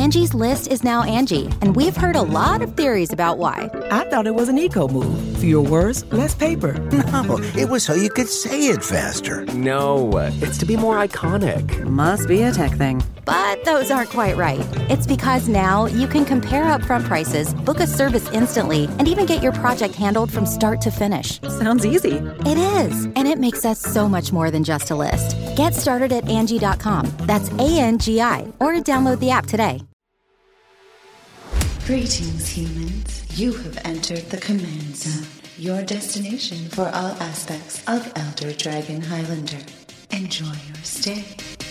Angie's List is now Angie, and we've heard a lot of theories about why. I thought it was an eco move. Fewer words, less paper. No, it was so you could say it faster. No, it's to be more iconic. Must be a tech thing. But those aren't quite right. It's because now you can compare upfront prices, book a service instantly, and even get your project handled from start to finish. Sounds easy. It is, and it makes us so much more than just a list. Get started at Angie.com. That's ANGI, or download the app today. Greetings, humans. You have entered the Command Zone, your destination for all aspects of Elder Dragon Highlander. Enjoy your stay.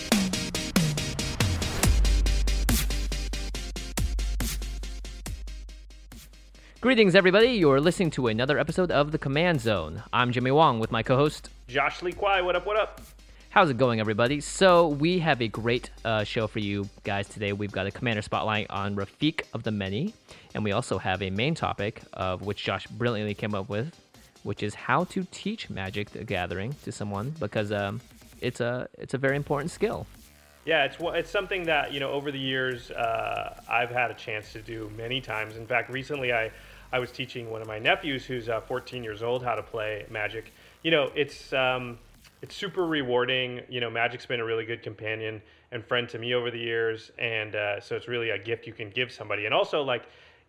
Greetings, everybody. You're listening to another episode of The Command Zone. I'm Jimmy Wong with my co-host, Josh Lee Kwai. What up, what up? How's it going, everybody? So we have a great show for you guys today. We've got a Commander Spotlight on Rafiq of the Many, and we also have a main topic of which Josh brilliantly came up with, which is how to teach Magic the Gathering to someone, because it's a very important skill. Yeah, it's something that, you know, over the years I've had a chance to do many times. In fact, recently I was teaching one of my nephews who's 14 years old how to play Magic. You know, it's super rewarding. You know, Magic's been a really good companion and friend to me over the years, and so it's really a gift you can give somebody. And also, like,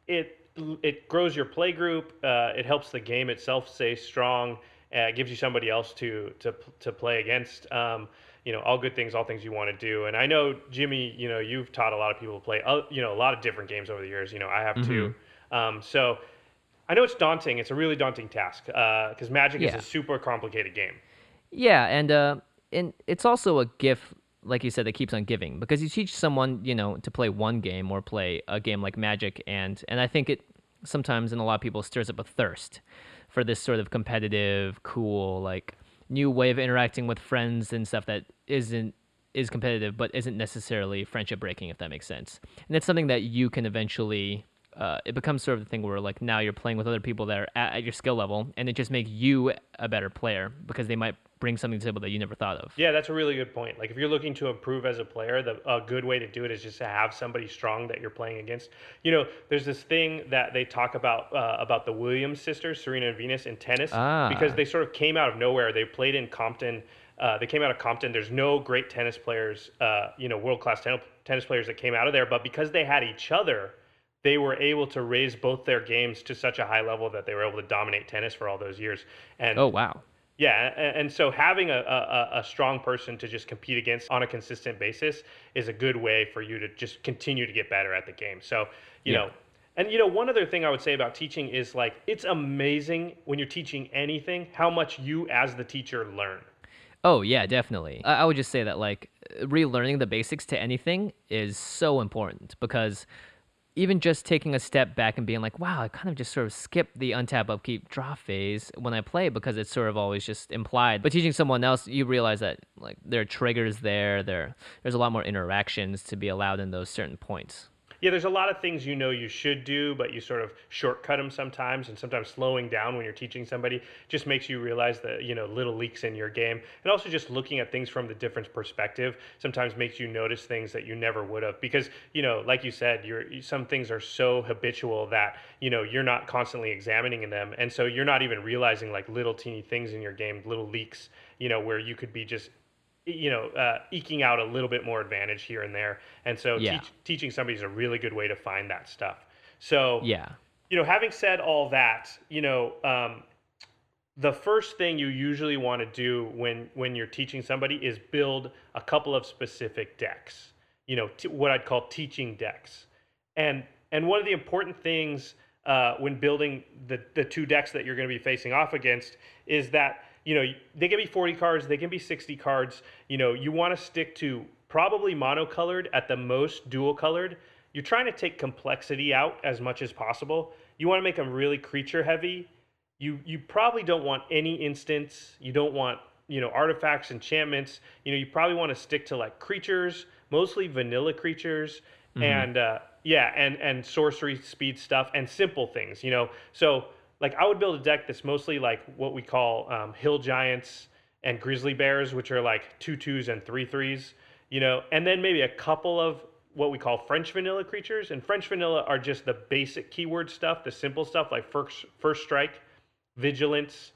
it grows your play group. It helps the game itself stay strong. It gives you somebody else to play against. You know, all good things, all things you want to do. And I know, Jimmy, you know, you've taught a lot of people to play, you know, a lot of different games over the years. You know, I have too. So I know it's daunting. It's a really daunting task because Magic is a super complicated game. Yeah, and it's also a gift, like you said, that keeps on giving, because you teach someone, you know, to play one game or play a game like Magic, and I think it sometimes in a lot of people stirs up a thirst for this sort of competitive, cool, like new way of interacting with friends and stuff that is competitive but isn't necessarily friendship breaking, if that makes sense. And it's something that you can eventually it becomes sort of the thing where, like, now you're playing with other people that are at your skill level, and it just makes you a better player because they might bring something to the table that you never thought of. Yeah, that's a really good point. Like, if you're looking to improve as a player, a good way to do it is just to have somebody strong that you're playing against. You know, there's this thing that they talk about the Williams sisters, Serena and Venus, in tennis, because they sort of came out of nowhere. They played in Compton. They came out of Compton. There's no great tennis players, you know, world-class tennis players that came out of there, but because they had each other, they were able to raise both their games to such a high level that they were able to dominate tennis for all those years. And oh, wow. Yeah, and so having a strong person to just compete against on a consistent basis is a good way for you to just continue to get better at the game. So, you know, and, you know, one other thing I would say about teaching is, like, it's amazing when you're teaching anything, how much you as the teacher learn. Oh, yeah, definitely. I would just say that, like, relearning the basics to anything is so important, because even just taking a step back and being like, wow, I kind of just sort of skipped the untap, upkeep, draw phase when I play, because it's sort of always just implied. But teaching someone else, you realize that, like, there are triggers there's a lot more interactions to be allowed in those certain points. Yeah, there's a lot of things you know you should do, but you sort of shortcut them sometimes, and sometimes slowing down when you're teaching somebody just makes you realize that, you know, little leaks in your game. And also just looking at things from the different perspective sometimes makes you notice things that you never would have, because, you know, like you said, some things are so habitual that, you know, you're not constantly examining them, and so you're not even realizing, like, little teeny things in your game, little leaks, you know, where you could be just, you know, eking out a little bit more advantage here and there. And so teaching somebody is a really good way to find that stuff. So, you know, having said all that, you know, the first thing you usually want to do when you're teaching somebody is build a couple of specific decks, you know, what I'd call teaching decks. And one of the important things when building the two decks that you're going to be facing off against is that, you know, they can be 40 cards, they can be 60 cards. You know, you want to stick to probably monocolored, at the most dual colored. You're trying to take complexity out as much as possible. You want to make them really creature heavy. You probably don't want any instants. You don't want, you know, artifacts, enchantments. You know, you probably want to stick to, like, creatures, mostly vanilla creatures, and and sorcery speed stuff and simple things, you know. So, like, I would build a deck that's mostly like what we call hill giants and grizzly bears, which are like 2/2s and 3/3s, you know, and then maybe a couple of what we call French vanilla creatures, and French vanilla are just the basic keyword stuff, the simple stuff like first strike, vigilance,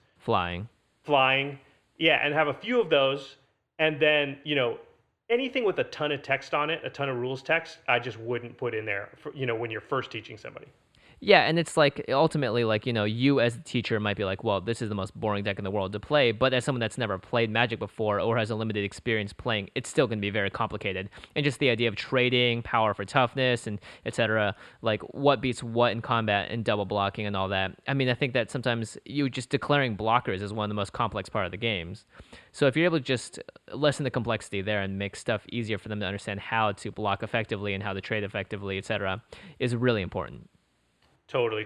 flying, yeah, and have a few of those, and then anything with a ton of text on it, a ton of rules text, I just wouldn't put in there for, when you're first teaching somebody. Yeah, and it's like ultimately like, you as a teacher might be like, well, this is the most boring deck in the world to play, but as someone that's never played Magic before or has a limited experience playing, it's still going to be very complicated. And just the idea of trading, power for toughness, and etc., like what beats what in combat and double blocking and all that. I mean, I think that sometimes you just declaring blockers is one of the most complex part of the games. So if you're able to just lessen the complexity there and make stuff easier for them to understand how to block effectively and how to trade effectively, etc., is really important. Totally.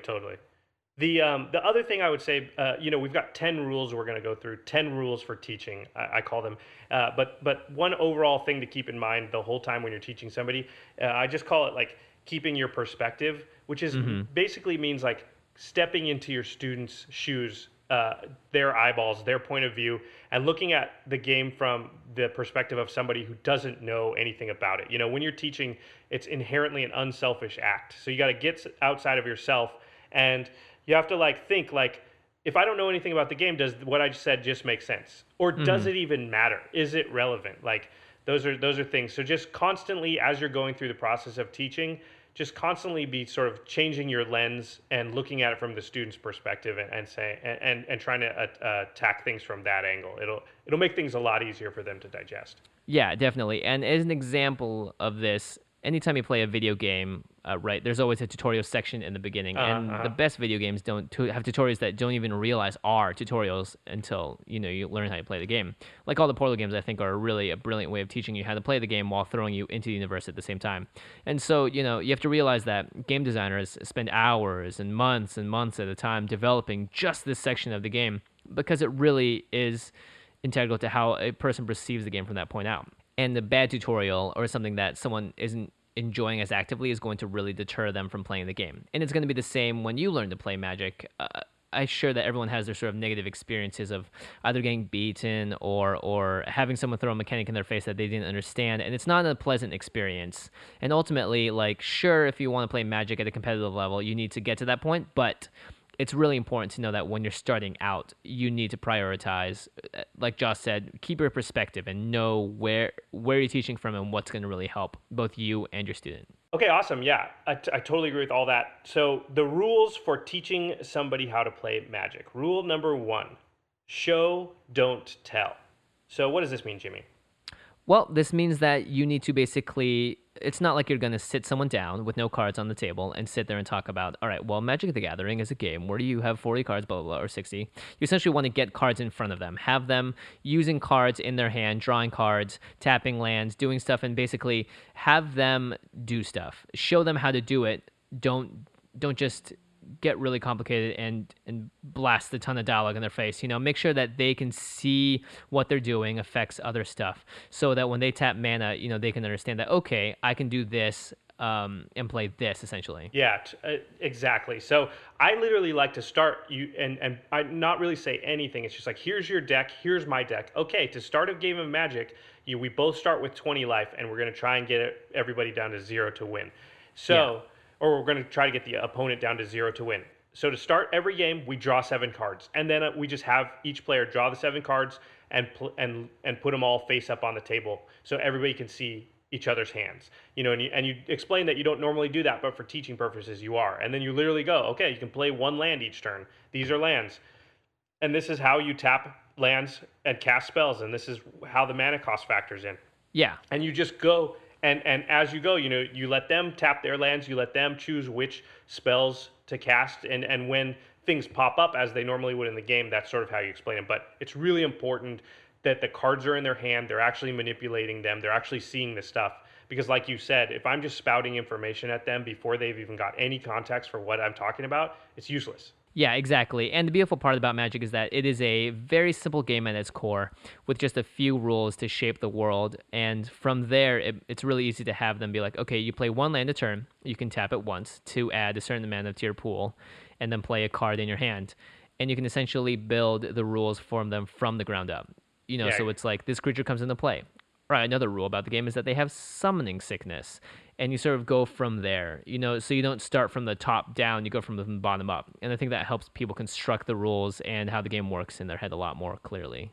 The other thing I would say, we've got 10 rules we're going to go through, 10 rules for teaching, I call them. But one overall thing to keep in mind the whole time when you're teaching somebody, I just call it like keeping your perspective, which is basically means like stepping into your students' shoes, their eyeballs, their point of view, and looking at the game from the perspective of somebody who doesn't know anything about it. When you're teaching, it's inherently an unselfish act. So you got to get outside of yourself, and you have to think if I don't know anything about the game, does what I just said just make sense? Or does it even matter? Is it relevant? Like those are things. So just constantly as you're going through the process of teaching, just constantly be sort of changing your lens and looking at it from the student's perspective and saying and trying to attack things from that angle. It'll make things a lot easier for them to digest. Yeah, definitely. And as an example of this, anytime you play a video game, right, there's always a tutorial section in the beginning. And the best video games don't have tutorials that don't even realize are tutorials until, you learn how to play the game. Like all the Portal games, I think, are really a brilliant way of teaching you how to play the game while throwing you into the universe at the same time. And so, you have to realize that game designers spend hours and months at a time developing just this section of the game because it really is integral to how a person perceives the game from that point out. And the bad tutorial or something that someone isn't enjoying as actively is going to really deter them from playing the game. And it's going to be the same when you learn to play Magic. I'm sure that everyone has their sort of negative experiences of either getting beaten or having someone throw a mechanic in their face that they didn't understand. And it's not a pleasant experience. And ultimately, sure, if you want to play Magic at a competitive level, you need to get to that point. But it's really important to know that when you're starting out, you need to prioritize, like Josh said, keep your perspective and know where you're teaching from and what's going to really help both you and your student. Okay, awesome. Yeah, I totally agree with all that. So the rules for teaching somebody how to play Magic. Rule number 1, show, don't tell. So what does this mean, Jimmy? Well, this means that you need to basically, it's not like you're going to sit someone down with no cards on the table and sit there and talk about, all right, well, Magic the Gathering is a game where you have 40 cards, blah, blah, blah, or 60. You essentially want to get cards in front of them, have them using cards in their hand, drawing cards, tapping lands, doing stuff, and basically have them do stuff. Show them how to do it. Don't just get really complicated and blast a ton of dialogue in their face. Make sure that they can see what they're doing affects other stuff so that when they tap mana, they can understand that, okay, I can do this and play this essentially. Yeah, exactly. So I literally like to start you and I not really say anything. It's just like, here's your deck, here's my deck. Okay, to start a game of Magic, we both start with 20 life and we're going to try and get everybody down to 0 to win. So or we're going to try to get the opponent down to 0 to win. So to start every game, we draw 7 cards, and then we just have each player draw the 7 cards and put them all face up on the table, so everybody can see each other's hands. And you explain that you don't normally do that, but for teaching purposes, you are. And then you literally go, okay, you can play 1 land each turn. These are lands, and this is how you tap lands and cast spells, and this is how the mana cost factors in. Yeah, and you just go. And as you go, you let them tap their lands, you let them choose which spells to cast, and when things pop up as they normally would in the game, that's sort of how you explain it. But it's really important that the cards are in their hand, they're actually manipulating them, they're actually seeing this stuff. Because like you said, if I'm just spouting information at them before they've even got any context for what I'm talking about, it's useless. Yeah, exactly. And the beautiful part about Magic is that it is a very simple game at its core with just a few rules to shape the world. And from there, it's really easy to have them be like, okay, you play 1 land a turn. You can tap it once to add a certain amount to your pool and then play a card in your hand. And you can essentially build the rules from them from the ground up. So it's like this creature comes into play. Right, another rule about the game is that they have summoning sickness. and you sort of go from there, so you don't start from the top down, you go from the bottom up. And I think that helps people construct the rules and how the game works in their head a lot more clearly.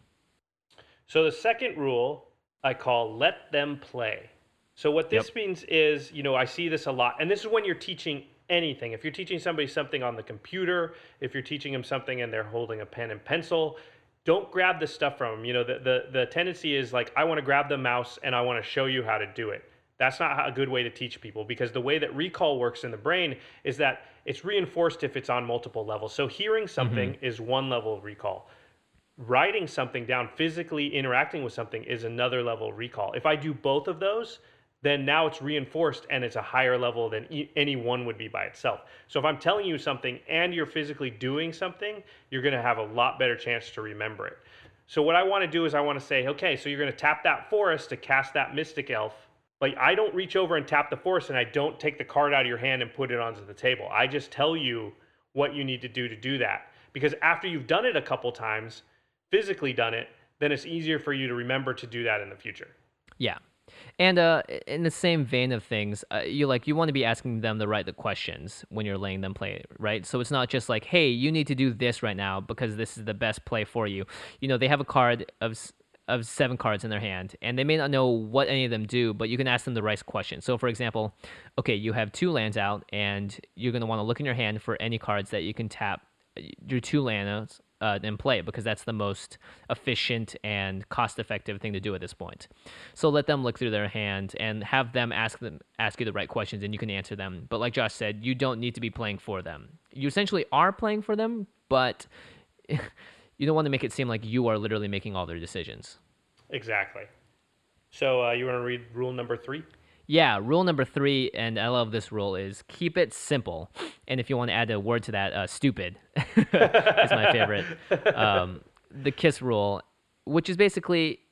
So the second rule I call let them play. So what this means is, I see this a lot, and this is when you're teaching anything. If you're teaching somebody something on the computer, if you're teaching them something and they're holding a pen and pencil, don't grab the stuff from them. The tendency is like, I want to grab the mouse and I want to show you how to do it. That's not a good way to teach people, because the way that recall works in the brain is that it's reinforced if it's on multiple levels. So hearing something is one level of recall. Writing something down, physically interacting with something is another level of recall. If I do both of those, then now it's reinforced and it's a higher level than any one would be by itself. So if I'm telling you something and you're physically doing something, you're going to have a lot better chance to remember it. So what I want to do is I want to say, okay, so you're going to tap that forest to cast that Mystic Elf. But I don't reach over and tap the forest, and I don't take the card out of your hand and put it onto the table. I just tell you what you need to do that. Because after you've done it a couple times, physically done it, then it's easier for you to remember to do that in the future. Yeah. And in the same vein of things, you want to be asking them the questions when you're letting them play, right? So it's not just like, hey, you need to do this right now because this is the best play for you. They have a card of 7 cards in their hand, and they may not know what any of them do, but you can ask them the right question. So for example, okay, you have 2 lands out, and you're going to want to look in your hand for any cards that you can tap your 2 lands and play, because that's the most efficient and cost-effective thing to do at this point. So let them look through their hand and have them ask you the right questions, and you can answer them. But like Josh said, you don't need to be playing for them. You essentially are playing for them, but you don't want to make it seem like you are literally making all their decisions. Exactly. So you want to read rule number 3? Yeah, rule number 3, and I love this rule, is keep it simple. And if you want to add a word to that, stupid is my favorite. The KISS rule, which is basically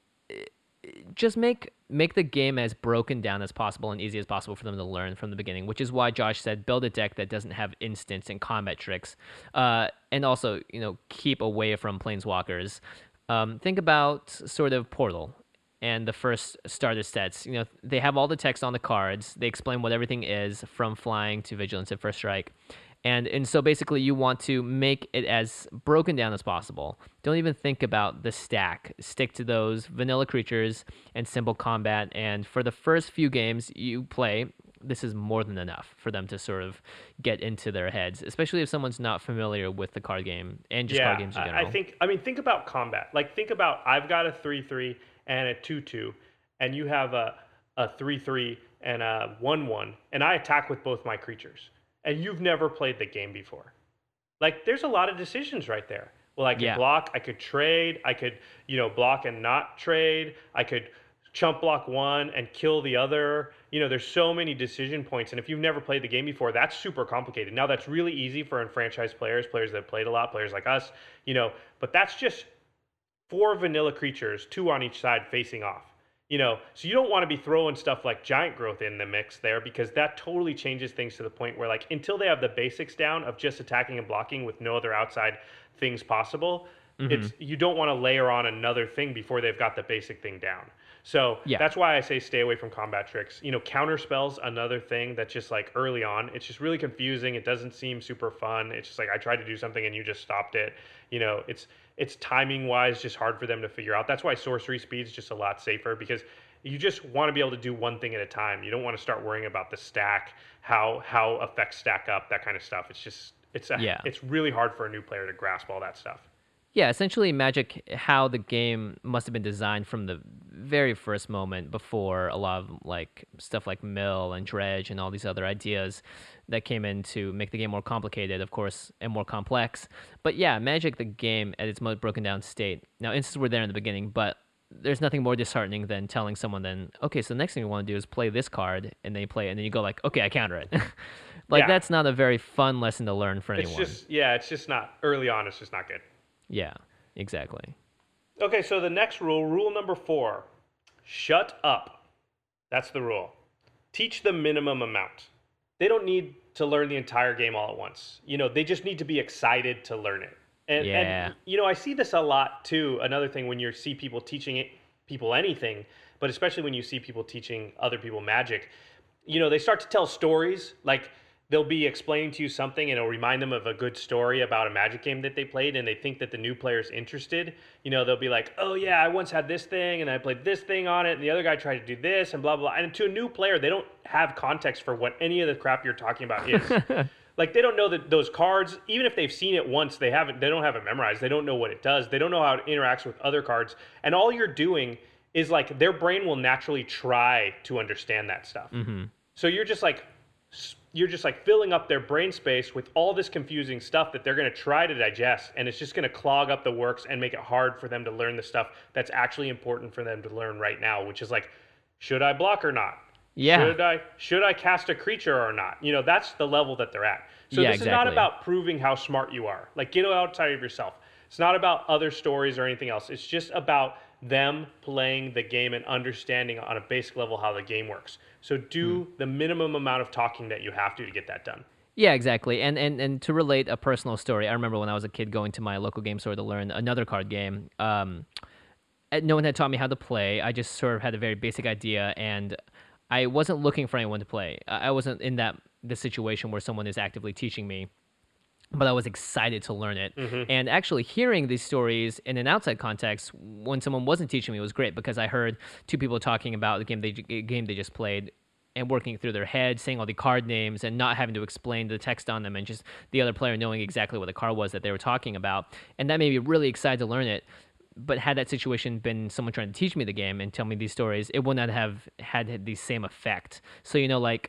just make the game as broken down as possible and easy as possible for them to learn from the beginning, which is why Josh said build a deck that doesn't have instants and combat tricks. And also, keep away from planeswalkers. Think about sort of Portal and the first starter sets. They have all the text on the cards. They explain what everything is, from flying to vigilance and first strike. And so basically you want to make it as broken down as possible. Don't even think about the stack. Stick to those vanilla creatures and simple combat. And for the first few games you play, this is more than enough for them to sort of get into their heads, especially if someone's not familiar with the card game and just card games in general. Think about combat. Like, think about, I've got a 3/3 and a 2/2, and you have a 3/3 and a 1/1, and I attack with both my creatures, and you've never played the game before. Like, there's a lot of decisions right there. Well, I could block, I could trade, I could, block and not trade, I could chump block one and kill the other. There's so many decision points, and if you've never played the game before, that's super complicated. Now, that's really easy for enfranchised players that have played a lot, players like us, but that's just 4 vanilla creatures, 2 on each side facing off. So you don't want to be throwing stuff like Giant Growth in the mix there, because that totally changes things to the point where, like, until they have the basics down of just attacking and blocking with no other outside things possible, you don't want to layer on another thing before they've got the basic thing down. So that's why I say stay away from combat tricks. Counter spells, another thing that's just like early on, it's just really confusing. It doesn't seem super fun. It's just like, I tried to do something and you just stopped it. It's timing wise just hard for them to figure out. That's why sorcery speed is just a lot safer, because you just want to be able to do one thing at a time. You don't want to start worrying about the stack, how effects stack up, that kind of stuff. It's really hard for a new player to grasp all that stuff. Yeah, essentially Magic, how the game must have been designed from the very first moment, before a lot of like stuff like Mill and Dredge and all these other ideas that came in to make the game more complicated, of course, and more complex. But yeah, Magic, the game at its most broken down state. Now, instances were there in the beginning, but there's nothing more disheartening than telling someone then, okay, so the next thing you want to do is play this card, and they play it, and then you go like, okay, I counter it. That's not a very fun lesson to learn for anyone. It's just not, early on, it's just not good. Yeah, exactly. Okay, so the next rule number 4, shut up. That's the rule. Teach the minimum amount. They don't need to learn the entire game all at once. They just need to be excited to learn it. And I see this a lot too. Another thing, when you see people teaching people anything, but especially when you see people teaching other people Magic, they start to tell stories. Like they'll be explaining to you something and it'll remind them of a good story about a Magic game that they played, and they think that the new player's interested. They'll be like, oh yeah, I once had this thing and I played this thing on it and the other guy tried to do this and blah, blah, blah. And to a new player, they don't have context for what any of the crap you're talking about is. Like they don't know that those cards, even if they've seen it once, they don't have it memorized. They don't know what it does. They don't know how it interacts with other cards. And all you're doing is like their brain will naturally try to understand that stuff. Mm-hmm. So you're just like filling up their brain space with all this confusing stuff that they're going to try to digest, and it's just going to clog up the works and make it hard for them to learn the stuff that's actually important for them to learn right now, which is like, should I block or not? Yeah. Should I cast a creature or not? That's the level that they're at. So this is not about proving how smart you are. Like, get outside of yourself. It's not about other stories or anything else. It's just about them playing the game and understanding on a basic level how the game works. So do the minimum amount of talking that you have to get that done. Yeah, exactly. And to relate a personal story, I remember when I was a kid going to my local game store to learn another card game. No one had taught me how to play. I just sort of had a very basic idea, and I wasn't looking for anyone to play. I wasn't in the situation where someone is actively teaching me, but I was excited to learn it. Mm-hmm. And actually hearing these stories in an outside context when someone wasn't teaching me was great, because I heard two people talking about the game they just played and working through their head, saying all the card names and not having to explain the text on them, and just the other player knowing exactly what the card was that they were talking about. And that made me really excited to learn it. But had that situation been someone trying to teach me the game and tell me these stories, it would not have had the same effect. So,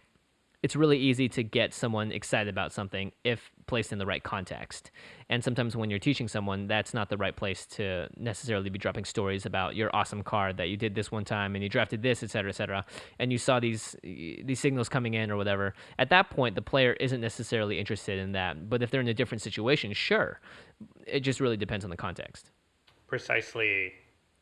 it's really easy to get someone excited about something if placed in the right context. And sometimes when you're teaching someone, that's not the right place to necessarily be dropping stories about your awesome card that you did this one time and you drafted this, et cetera, and you saw these signals coming in or whatever. At that point, the player isn't necessarily interested in that. But if they're in a different situation, sure. It just really depends on the context. Precisely.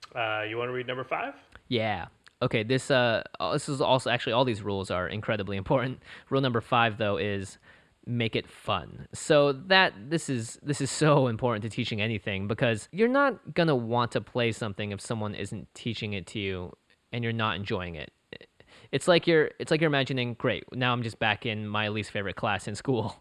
You want to read number 5? Yeah. Okay, this is also actually, all these rules are incredibly important. Rule number 5 though is make it fun. So this is so important to teaching anything, because you're not gonna want to play something if someone isn't teaching it to you and you're not enjoying it. It's like you're imagining, great, now I'm just back in my least favorite class in school.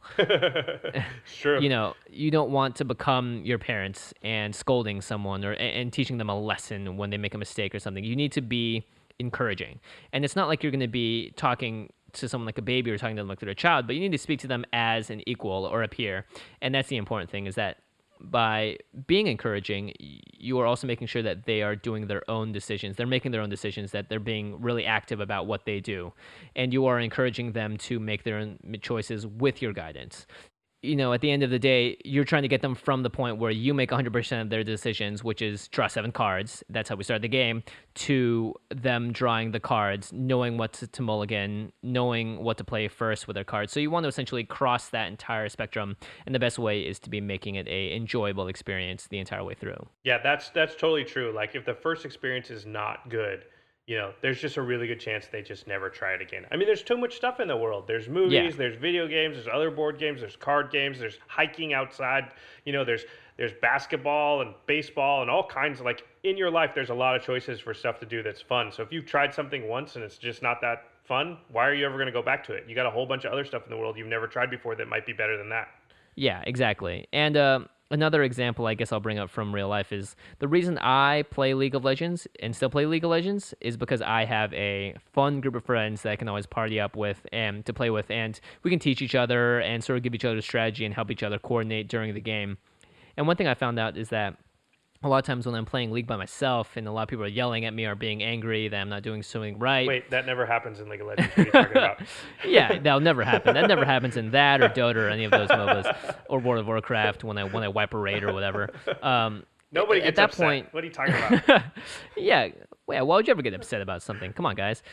Sure. You don't want to become your parents and scolding someone and teaching them a lesson when they make a mistake or something. You need to be encouraging. And it's not like you're going to be talking to someone like a baby or talking to them like they're a child, but you need to speak to them as an equal or a peer. And that's the important thing, is that by being encouraging, you are also making sure that they are doing their own decisions. They're making their own decisions, that they're being really active about what they do. And you are encouraging them to make their own choices with your guidance. At the end of the day, you're trying to get them from the point where you make 100% of their decisions, which is draw 7 cards, that's how we start the game, to them drawing the cards, knowing what to mulligan, knowing what to play first with their cards. So you want to essentially cross that entire spectrum, and the best way is to be making it a enjoyable experience the entire way through. Yeah, that's totally true. Like if the first experience is not good, there's just a really good chance they just never try it again. I mean, there's too much stuff in the world. There's movies, There's video games, there's other board games, there's card games, there's hiking outside, there's basketball and baseball and all kinds of, like, in your life, there's a lot of choices for stuff to do that's fun. So if you've tried something once and it's just not that fun, why are you ever going to go back to it? You got a whole bunch of other stuff in the world you've never tried before that might be better than that. Yeah, exactly. And another example I guess I'll bring up from real life is the reason I play League of Legends and still play League of Legends is because I have a fun group of friends that I can always party up with and to play with, and we can teach each other and sort of give each other strategy and help each other coordinate during the game. And one thing I found out is that a lot of times when I'm playing League by myself and a lot of people are yelling at me or being angry that I'm not doing something right. Wait, that never happens in League of Legends. What are you talking about? Yeah, that'll never happen. That never happens in that or Dota or any of those MOBAs or World of Warcraft when I wipe a raid or whatever. Nobody gets at that upset. Point, what are you talking about? Yeah, why would you ever get upset about something? Come on, guys.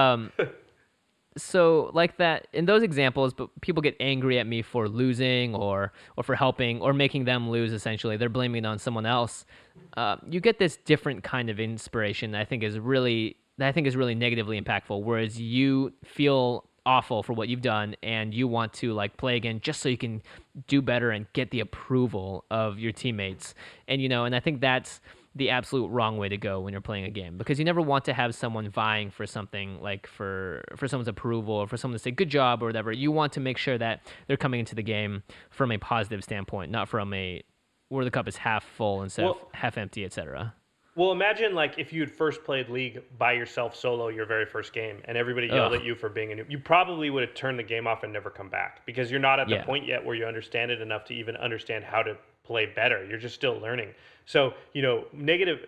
So like that, in those examples, but people get angry at me for losing or for helping or making them lose, essentially. They're blaming it on someone else. You get this different kind of inspiration that I think is really negatively impactful, whereas you feel awful for what you've done and you want to like play again just so you can do better and get the approval of your teammates. And and I think that's the absolute wrong way to go when you're playing a game, because you never want to have someone vying for something, like for someone's approval or for someone to say good job or whatever. You want to make sure that they're coming into the game from a positive standpoint, not from a where the cup is half full instead of half empty, etc. Well, imagine like if you had first played League by yourself solo your very first game and everybody yelled at you for being a noob. You probably would have turned the game off and never come back, because you're not at the point yet where you understand it enough to even understand how to play better. You're just still learning. So, negative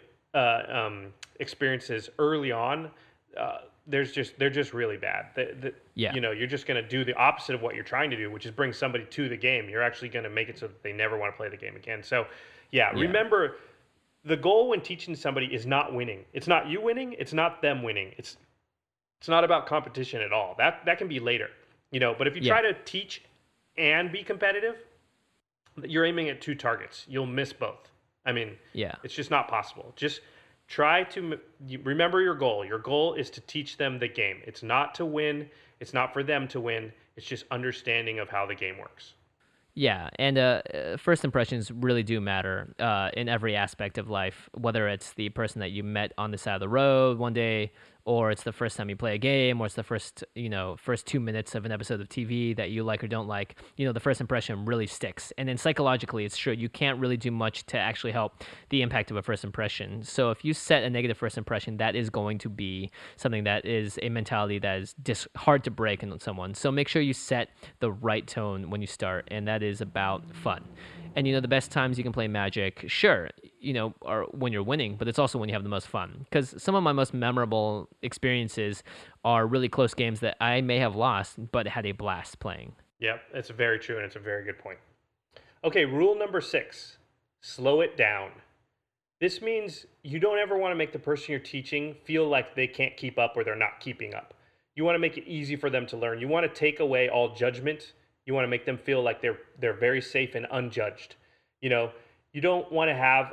experiences early on, they're just really bad. You're just going to do the opposite of what you're trying to do, which is bring somebody to the game. You're actually going to make it so that they never want to play the game again. So, remember, the goal when teaching somebody is not winning. It's not you winning. It's not them winning. It's not about competition at all. That can be later, But if you try to teach and be competitive, you're aiming at two targets. You'll miss both. I mean, it's just not possible. Just try to remember your goal. Your goal is to teach them the game. It's not to win. It's not for them to win. It's just understanding of how the game works. Yeah, and first impressions really do matter in every aspect of life, whether it's the person that you met on the side of the road one day, or it's the first time you play a game, or it's the first 2 minutes of an episode of TV that you like or don't like. The first impression really sticks. And then psychologically, it's true. You can't really do much to actually help the impact of a first impression. So if you set a negative first impression, that is going to be something that is a mentality that is just hard to break in someone. So make sure you set the right tone when you start, and that is about fun. And the best times you can play Magic, sure, are when you're winning, but it's also when you have the most fun. Because some of my most memorable experiences are really close games that I may have lost, but had a blast playing. Yep, it's very true, and it's a very good point. Okay, rule number 6, slow it down. This means you don't ever want to make the person you're teaching feel like they can't keep up or they're not keeping up. You want to make it easy for them to learn. You want to take away all judgment. You want to make them feel like they're very safe and unjudged. You don't want to have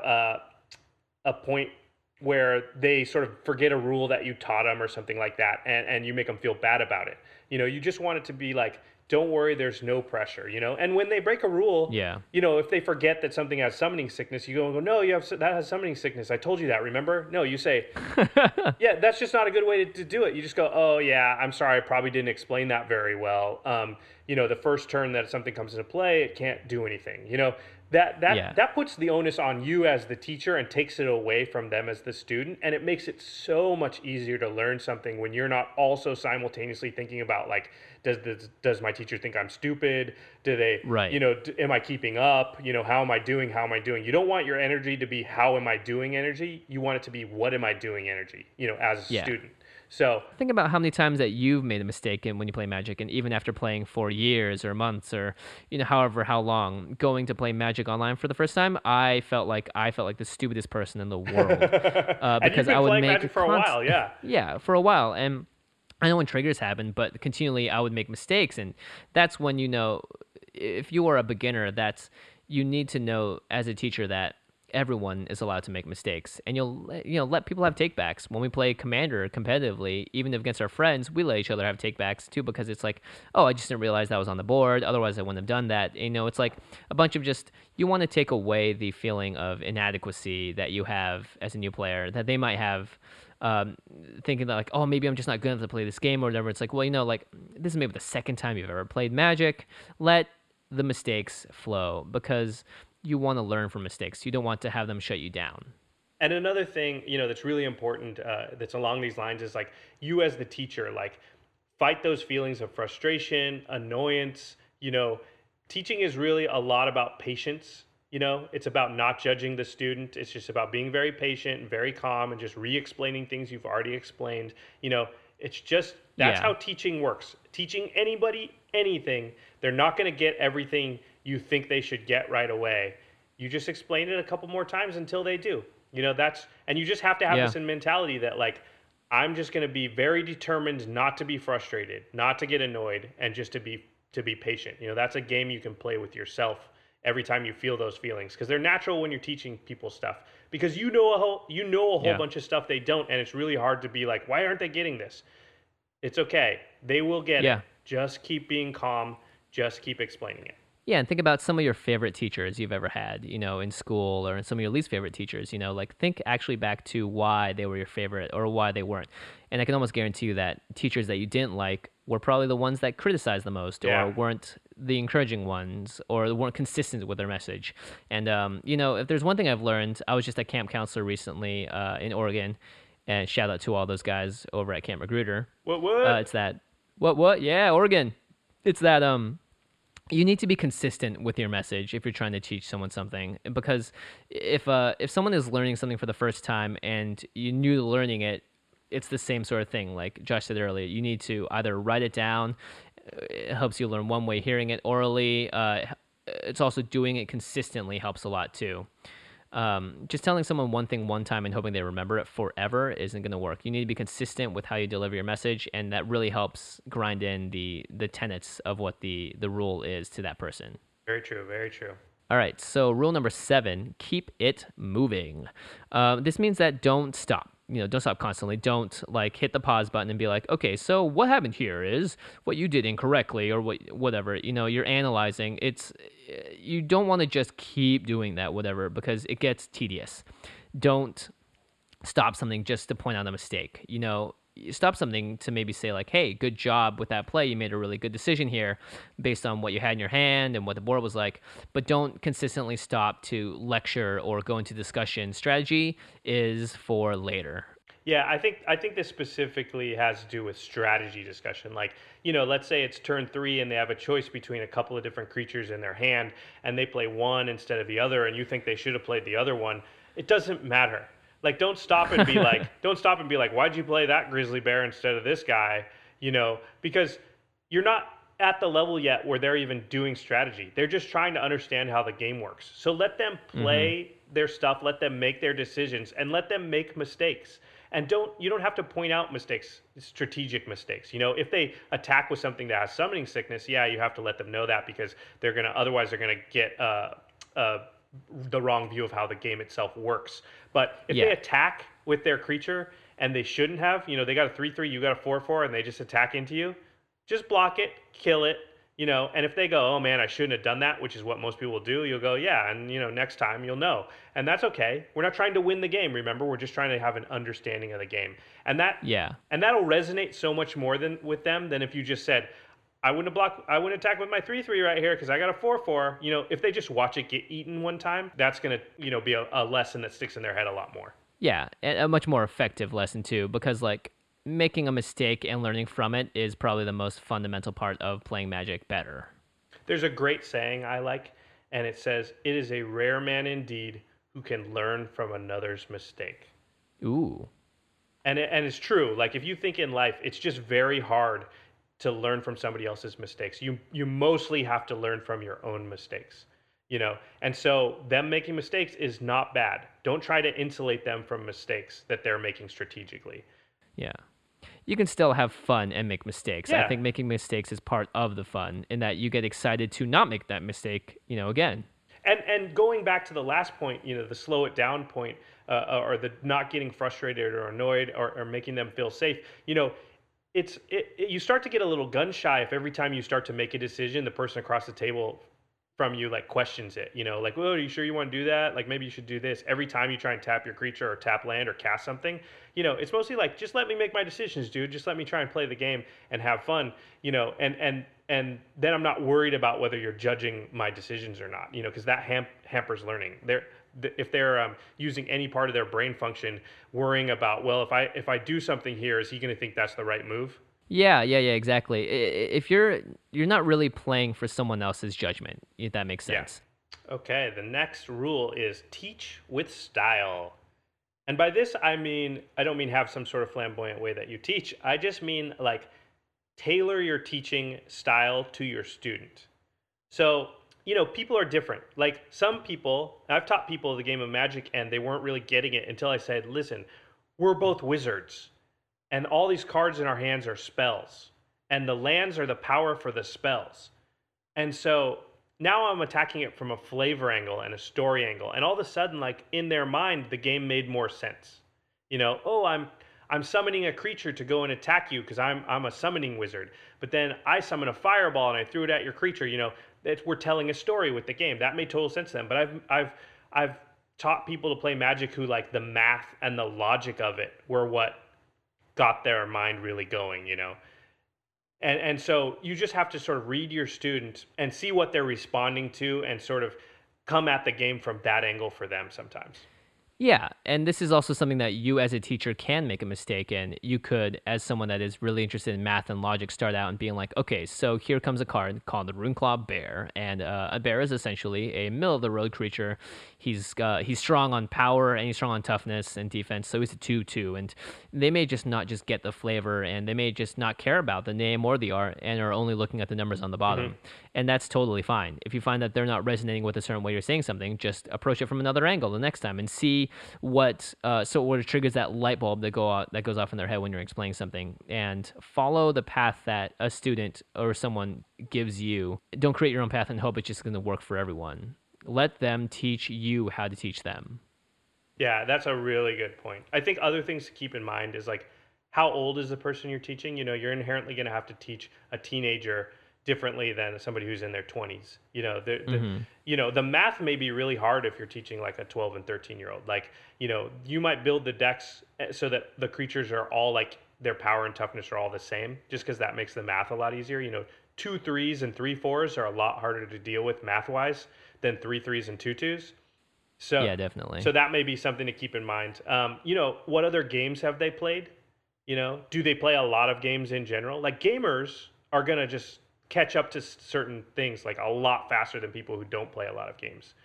a point where they sort of forget a rule that you taught them or something like that, and you make them feel bad about it. You just want it to be like, don't worry, there's no pressure, And when they break a rule, if they forget that something has summoning sickness, you go, no, that has summoning sickness. I told you that, remember? No, you say, yeah, that's just not a good way to do it. You just go, oh, yeah, I'm sorry, I probably didn't explain that very well. The first turn that something comes into play, it can't do anything. That puts the onus on you as the teacher and takes it away from them as the student, and it makes it so much easier to learn something when you're not also simultaneously thinking about, like, does my teacher think I'm stupid? Do they, am I keeping up? How am I doing? You don't want your energy to be how am I doing energy. You want it to be what am I doing energy, as a student. So think about how many times that you've made a mistake when you play Magic, and even after playing for years or months or how long, going to play Magic online for the first time, I felt like the stupidest person in the world because I would make Magic for a while, for a while, and I know when triggers happen, but continually I would make mistakes, and that's when if you are a beginner, you need to know as a teacher that everyone is allowed to make mistakes, and you'll let people have takebacks. When we play Commander competitively, even if against our friends, we let each other have takebacks too, because it's like, oh, I just didn't realize that was on the board, otherwise I wouldn't have done that. It's like a bunch of you want to take away the feeling of inadequacy that you have as a new player that they might have, thinking that, like, oh, maybe I'm just not good enough to play this game or whatever. It's like, well, this is maybe the second time you've ever played Magic. Let the mistakes flow, because you want to learn from mistakes. You don't want to have them shut you down. And another thing, that's really important, that's along these lines is, like, you as the teacher, like, fight those feelings of frustration, annoyance. Teaching is really a lot about patience. It's about not judging the student. It's just about being very patient and very calm and just re-explaining things you've already explained. It's just, that's how teaching works. Teaching anybody anything, they're not going to get everything you think they should get right away. You just explain it a couple more times until they do. And you just have to have this in mentality that, like, I'm just going to be very determined not to be frustrated, not to get annoyed, and just to be patient. That's a game you can play with yourself every time you feel those feelings, because they're natural when you're teaching people stuff, because you know a whole bunch of stuff they don't, and it's really hard to be like, why aren't they getting this? It's okay. They will get it. Just keep being calm. Just keep explaining it. Yeah, and think about some of your favorite teachers you've ever had, in school or in some of your least favorite teachers, like think actually back to why they were your favorite or why they weren't. And I can almost guarantee you that teachers that you didn't like were probably the ones that criticized the most Yeah. or weren't the encouraging ones or weren't consistent with their message. And, if there's one thing I've learned, I was just a camp counselor recently in Oregon, and shout out to all those guys over at Camp Magruder. What? It's that, what? Yeah, Oregon. It's that, you need to be consistent with your message if you're trying to teach someone something, because if someone is learning something for the first time and you're new to learning it, it's the same sort of thing. Like Josh said earlier, you need to either write it down. It helps you learn one way. Hearing it orally, it's also doing it consistently helps a lot too. Just telling someone one thing one time and hoping they remember it forever isn't going to work. You need to be consistent with how you deliver your message, and that really helps grind in the tenets of what the rule is to that person. Very true. Very true. All right, so rule number 7, keep it moving. This means that don't stop. Don't stop constantly. Don't hit the pause button and be like, okay, so what happened here is what you did incorrectly or whatever. You're analyzing. You don't want to just keep doing that, whatever, because it gets tedious. Don't stop something just to point out a mistake. You stop something to maybe say hey, good job with that play. You made a really good decision here based on what you had in your hand and what the board was like, but don't consistently stop to lecture or go into discussion. Strategy is for later. Yeah, I think this specifically has to do with strategy discussion. Let's say it's turn 3 and they have a choice between a couple of different creatures in their hand and they play one instead of the other and you think they should have played the other one. It doesn't matter. Don't stop and be like, why'd you play that grizzly bear instead of this guy? Because you're not at the level yet where they're even doing strategy. They're just trying to understand how the game works. So let them play their stuff, let them make their decisions, and let them make mistakes. And you don't have to point out mistakes, strategic mistakes. If they attack with something that has summoning sickness, yeah, you have to let them know that because otherwise they're gonna get the wrong view of how the game itself works. But if they attack with their creature and they shouldn't have, they got a 3/3, you got a 4/4, and they just attack into you, just block it, kill it, and if they go, oh man, I shouldn't have done that, which is what most people do, you'll go, yeah, and next time you'll know. And that's okay. We're not trying to win the game, remember? We're just trying to have an understanding of the game. And that'll resonate so much more with them than if you just said, I wouldn't attack with my 3/3 right here because I got a 4/4. If they just watch it get eaten one time, that's gonna, be a lesson that sticks in their head a lot more. Yeah, and a much more effective lesson too, because making a mistake and learning from it is probably the most fundamental part of playing Magic better. There's a great saying I like, and it says, "It is a rare man indeed who can learn from another's mistake." Ooh. And it's true. If you think in life, it's just very hard to learn from somebody else's mistakes. You mostly have to learn from your own mistakes, and so them making mistakes is not bad. Don't try to insulate them from mistakes that they're making strategically. Yeah. You can still have fun and make mistakes. Yeah. I think making mistakes is part of the fun in that you get excited to not make that mistake, again. And going back to the last point, the slow it down point, or the not getting frustrated or annoyed or making them feel safe, you start to get a little gun shy if every time you start to make a decision, the person across the table from you questions it. Oh, are you sure you want to do that? Maybe you should do this. Every time you try and tap your creature or tap land or cast something, it's mostly just let me make my decisions, dude. Just let me try and play the game and have fun, and then I'm not worried about whether you're judging my decisions or not, because that hampers learning. If they're using any part of their brain function, worrying about, well, if I do something here, is he going to think that's the right move? Yeah, exactly. If you're not really playing for someone else's judgment, if that makes sense. Yeah. Okay, the next rule is teach with style. And by this, I don't mean have some sort of flamboyant way that you teach. I just mean tailor your teaching style to your student. So, people are different. Some people, I've taught people the game of Magic and they weren't really getting it until I said, listen, we're both wizards. And all these cards in our hands are spells. And the lands are the power for the spells. And so now I'm attacking it from a flavor angle and a story angle. And all of a sudden, in their mind, the game made more sense. I'm I'm summoning a creature to go and attack you because I'm a summoning wizard. But then I summon a fireball and I threw it at your creature. We're telling a story with the game. That made total sense to them. But I've taught people to play Magic who like the math and the logic of it were what got their mind really going. And so you just have to sort of read your student and see what they're responding to and sort of come at the game from that angle for them sometimes. Yeah, and this is also something that you as a teacher can make a mistake in. You could, as someone that is really interested in math and logic, start out and being like, okay, so here comes a card called the Runeclaw Bear, and a bear is essentially a middle-of-the-road creature. He's strong on power, and he's strong on toughness and defense, so he's a 2/2, and they may just not just get the flavor, and they may just not care about the name or the art, and are only looking at the numbers on the bottom, and that's totally fine. If you find that they're not resonating with a certain way you're saying something, just approach it from another angle the next time and see what triggers that light bulb that goes off in their head when you're explaining something, and follow the path that a student or someone gives you. Don't create your own path and hope it's just going to work for everyone. Let them teach you how to teach them. Yeah, that's a really good point. I think other things to keep in mind is like, how old is the person you're teaching? You're inherently going to have to teach a teenager differently than somebody who's in their 20s. The math may be really hard if you're teaching like a 12 and 13-year-old. Like, you might build the decks so that the creatures are all like their power and toughness are all the same, just because that makes the math a lot easier. 2 3s and 3 4s are a lot harder to deal with math-wise than 3 3s and 2 2s. So yeah, definitely. So that may be something to keep in mind. What other games have they played? Do they play a lot of games in general? Like, gamers are going to just catch up to certain things like a lot faster than people who don't play a lot of games.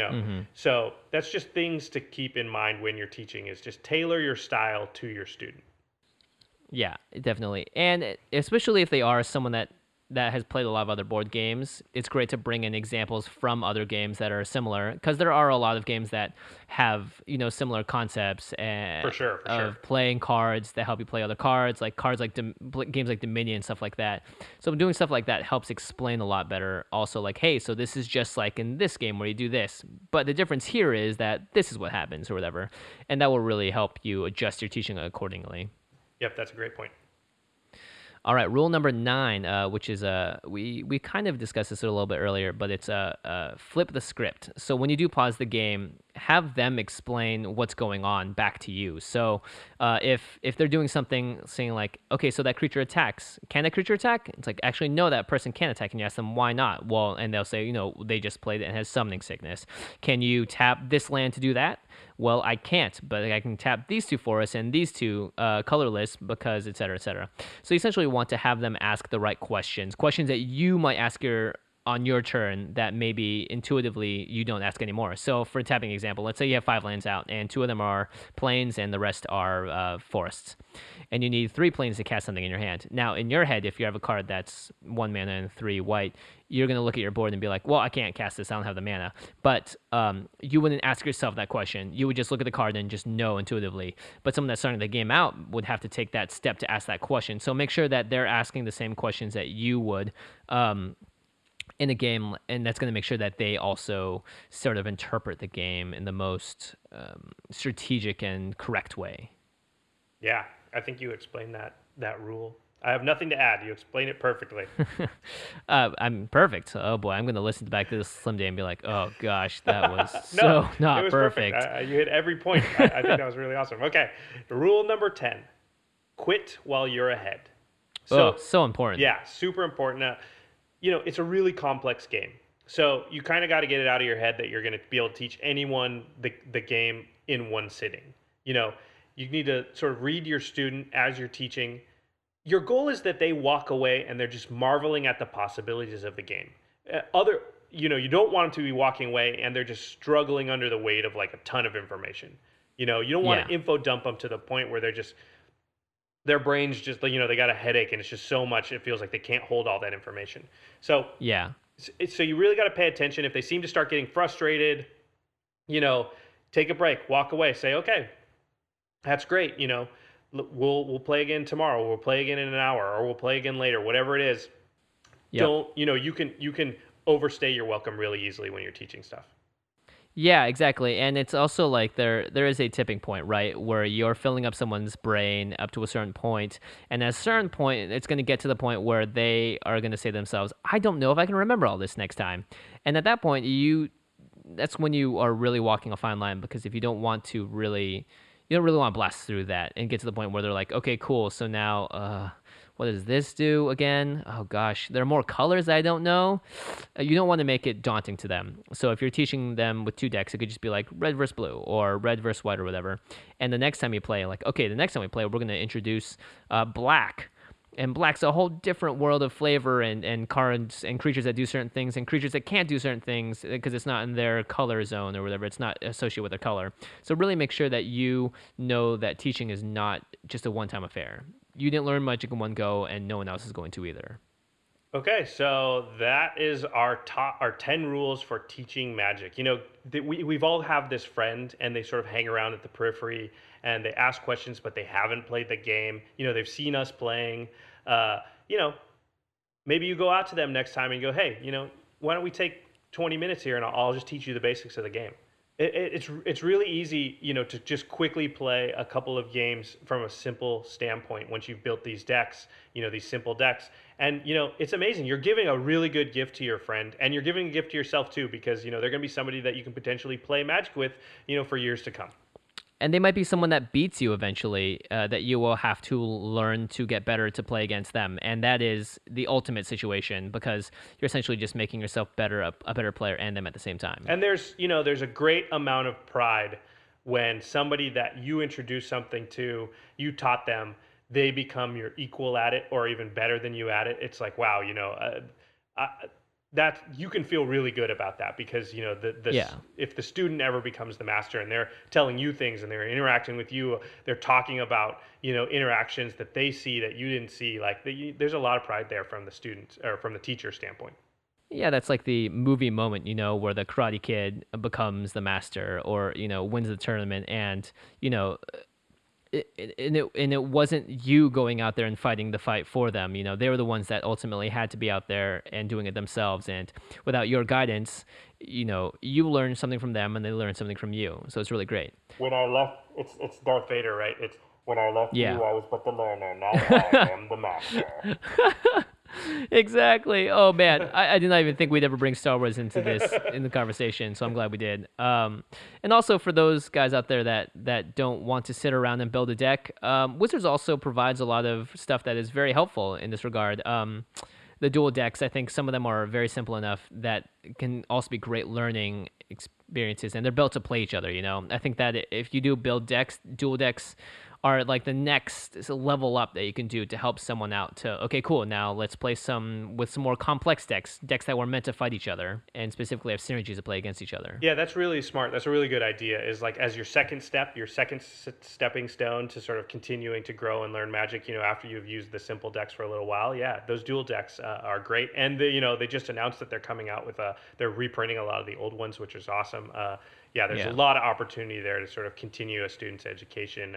So that's just things to keep in mind when you're teaching, is just tailor your style to your student. Yeah, definitely. And especially if they are someone that has played a lot of other board games, it's great to bring in examples from other games that are similar, because there are a lot of games that have similar concepts and for sure. Playing cards that help you play other cards, like games like Dominion and stuff like that. So doing stuff like that helps explain a lot better. Also, like, hey, so this is just like in this game where you do this, but the difference here is that this is what happens or whatever, and that will really help you adjust your teaching accordingly. Yep, that's a great point. All right, rule number 9, which is we kind of discussed this a little bit earlier, but it's flip the script. So when you do pause the game, have them explain what's going on back to you. So if they're doing something, saying like, okay, so that creature attacks. Can that creature attack? It's like, actually, no, that person can attack. And you ask them, why not? Well, and they'll say, they just played it and has summoning sickness. Can you tap this land to do that? Well, I can't, but I can tap these 2 forests and these 2 colorless because et cetera, et cetera. So you essentially want to have them ask the right questions that you might ask on your turn that maybe intuitively you don't ask anymore. So for a tapping example, let's say you have 5 lands out and 2 of them are plains and the rest are forests. And you need 3 plains to cast something in your hand. Now, in your head, if you have a card that's 1 mana and 3 white, you're going to look at your board and be like, well, I can't cast this. I don't have the mana. But you wouldn't ask yourself that question. You would just look at the card and just know intuitively. But someone that's starting the game out would have to take that step to ask that question. So make sure that they're asking the same questions that you would in a game, and that's going to make sure that they also sort of interpret the game in the most strategic and correct way. Yeah, I think you explained that rule. I have nothing to add. You explained it perfectly. I'm perfect. Oh boy, I'm going to listen back to this Slim Day and be like, oh gosh, that was No, not it was perfect. You hit every point. I think that was really awesome. Okay, rule number 10, quit while you're ahead. So important. Yeah, super important. Now, it's a really complex game. So you kind of got to get it out of your head that you're going to be able to teach anyone the game in one sitting. You need to sort of read your student as you're teaching. Your goal is that they walk away and they're just marveling at the possibilities of the game. You don't want them to be walking away and they're just struggling under the weight of like a ton of information. You don't want to info dump them to the point where their brains just, they got a headache and it's just so much, it feels like they can't hold all that information. So yeah. So you really got to pay attention. If they seem to start getting frustrated, take a break, walk away, say, okay, that's great. We'll play again tomorrow. We'll play again in an hour, or we'll play again later, whatever it is. Yep. You can overstay your welcome really easily when you're teaching stuff. Yeah, exactly. And it's also like there is a tipping point, right, where you're filling up someone's brain up to a certain point, and at a certain point it's going to get to the point where they are going to say to themselves, I don't know if I can remember all this next time. And at that point, that's when you are really walking a fine line, because if you don't really want to blast through that and get to the point where they're like, okay, cool, so now what does this do again? Oh gosh, there are more colors that I don't know. You don't want to make it daunting to them. So if you're teaching them with 2 decks, it could just be like red versus blue or red versus white or whatever. And the next time you play, like, okay, the next time we play, we're going to introduce black. And black's a whole different world of flavor and cards and creatures that do certain things and creatures that can't do certain things because it's not in their color zone or whatever. It's not associated with their color. So really make sure that you know that teaching is not just a one-time affair. You didn't learn Magic in one go, and no one else is going to either. Okay, so that is our 10 rules for teaching Magic. We've all have this friend, and they sort of hang around at the periphery, and they ask questions, but they haven't played the game. They've seen us playing. Maybe you go out to them next time and go, hey, why don't we take 20 minutes here, and I'll just teach you the basics of the game. It's really easy, to just quickly play a couple of games from a simple standpoint once you've built these decks, these simple decks. And, it's amazing. You're giving a really good gift to your friend, and you're giving a gift to yourself too, because, they're going to be somebody that you can potentially play Magic with, for years to come. And they might be someone that beats you eventually, that you will have to learn to get better to play against them. And that is the ultimate situation, because you're essentially just making yourself a better player and them at the same time. And there's a great amount of pride when somebody that you introduce something to, you taught them, they become your equal at it or even better than you at it. It's like, wow, that you can feel really good about that, because if the student ever becomes the master and they're telling you things and they're interacting with you, they're talking about interactions that they see that you didn't see, like there's a lot of pride there from the student or from the teacher standpoint. Yeah, that's like the movie moment, where the Karate Kid becomes the master or wins the tournament, and it wasn't you going out there and fighting the fight for them. They were the ones that ultimately had to be out there and doing it themselves. And without your guidance, you learn something from them and they learn something from you. So it's really great. When I left, it's Darth Vader, right? It's when I left you, I was but the learner. Now I am the master. Exactly. Oh man, I did not even think we'd ever bring Star Wars into the conversation, so I'm glad we did. And also for those guys out there that don't want to sit around and build a deck, Wizards also provides a lot of stuff that is very helpful in this regard. The dual decks, I think some of them are very simple enough that can also be great learning experiences, and they're built to play each other. I think that if you do build decks, dual decks are like the next level up that you can do to help someone out to, okay, cool, now let's play some more complex decks that were meant to fight each other and specifically have synergies to play against each other. Yeah, that's really smart. That's a really good idea, is like as your second stepping stone to sort of continuing to grow and learn Magic, after you've used the simple decks for a little while. Yeah, those dual decks are great. And they just announced that they're coming out with they're reprinting a lot of the old ones, which is awesome. There's a lot of opportunity there to sort of continue a student's education,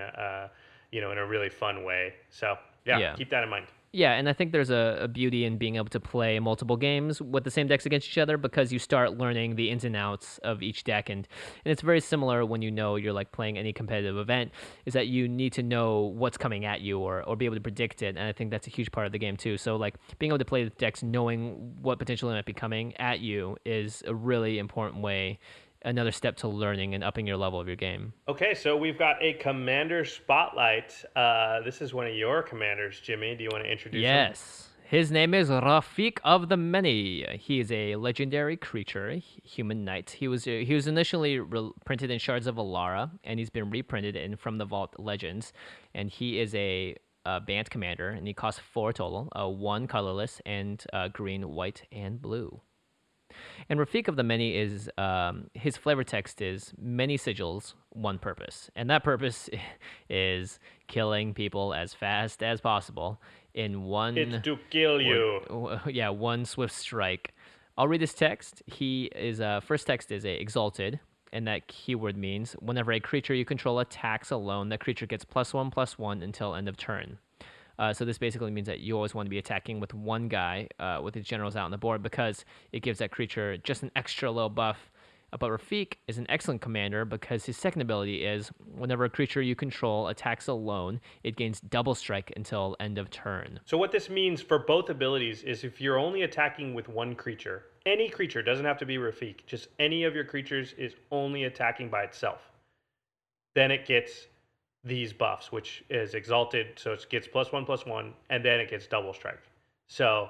in a really fun way. So keep that in mind. Yeah, and I think there's a beauty in being able to play multiple games with the same decks against each other, because you start learning the ins and outs of each deck, and it's very similar when you're like playing any competitive event, is that you need to know what's coming at you or be able to predict it, and I think that's a huge part of the game too. So like being able to play the decks knowing what potentially might be coming at you is a really important way, another step to learning and upping your level of your game. Okay, so we've got a commander spotlight. This is one of your commanders, Jimmy. Do you want to introduce him? Yes. His name is Rafiq of the Many. He is a legendary creature, human knight. He was initially printed in Shards of Alara, and he's been reprinted in From the Vault Legends. And he is a banned commander, and he costs 4 total, 1 colorless, and green, white, and blue. And Rafiq of the Many is, his flavor text is many sigils, one purpose. And that purpose is killing people as fast as possible in one... It's to kill you. One swift strike. I'll read his text. First text is exalted, and that keyword means whenever a creature you control attacks alone, that creature gets +1/+1 until end of turn. So this basically means that you always want to be attacking with one guy with his generals out on the board, because it gives that creature just an extra little buff But Rafik is an excellent commander because his second ability is whenever a creature you control attacks alone, it gains double strike until end of turn. So what this means for both abilities is if you're only attacking with one creature, any creature, doesn't have to be Rafik, just any of your creatures is only attacking by itself, then it gets these buffs, which is Exalted, so it gets +1/+1, and then it gets double strike. So,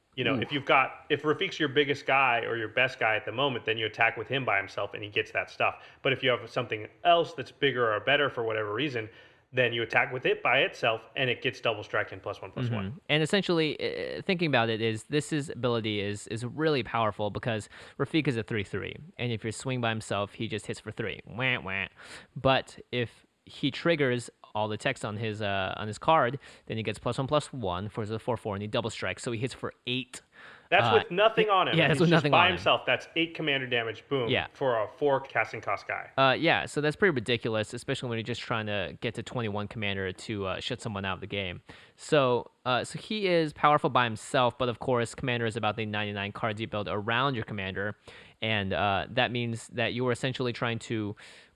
if Rafik's your biggest guy or your best guy at the moment, then you attack with him by himself and he gets that stuff. But if you have something else that's bigger or better for whatever reason, then you attack with it by itself and it gets double strike and +1/+1. And essentially, thinking about it this ability is really powerful because Rafik is a 3/3, and if you're swing by himself, he just hits for 3. Wah, wah. But if he triggers all the text on his card, then he gets +1/+1 for the 4/4, and he double strikes, so he hits for 8. That's with nothing on him. Yeah, that's He's with just nothing by on him. himself. That's 8 commander damage. Boom. Yeah. For a 4 casting cost guy. Yeah, so that's pretty ridiculous, especially when you're just trying to get to 21 commander to shut someone out of the game. So he is powerful by himself, but of course, commander is about the 99 cards you build around your commander, and that means that you are essentially trying to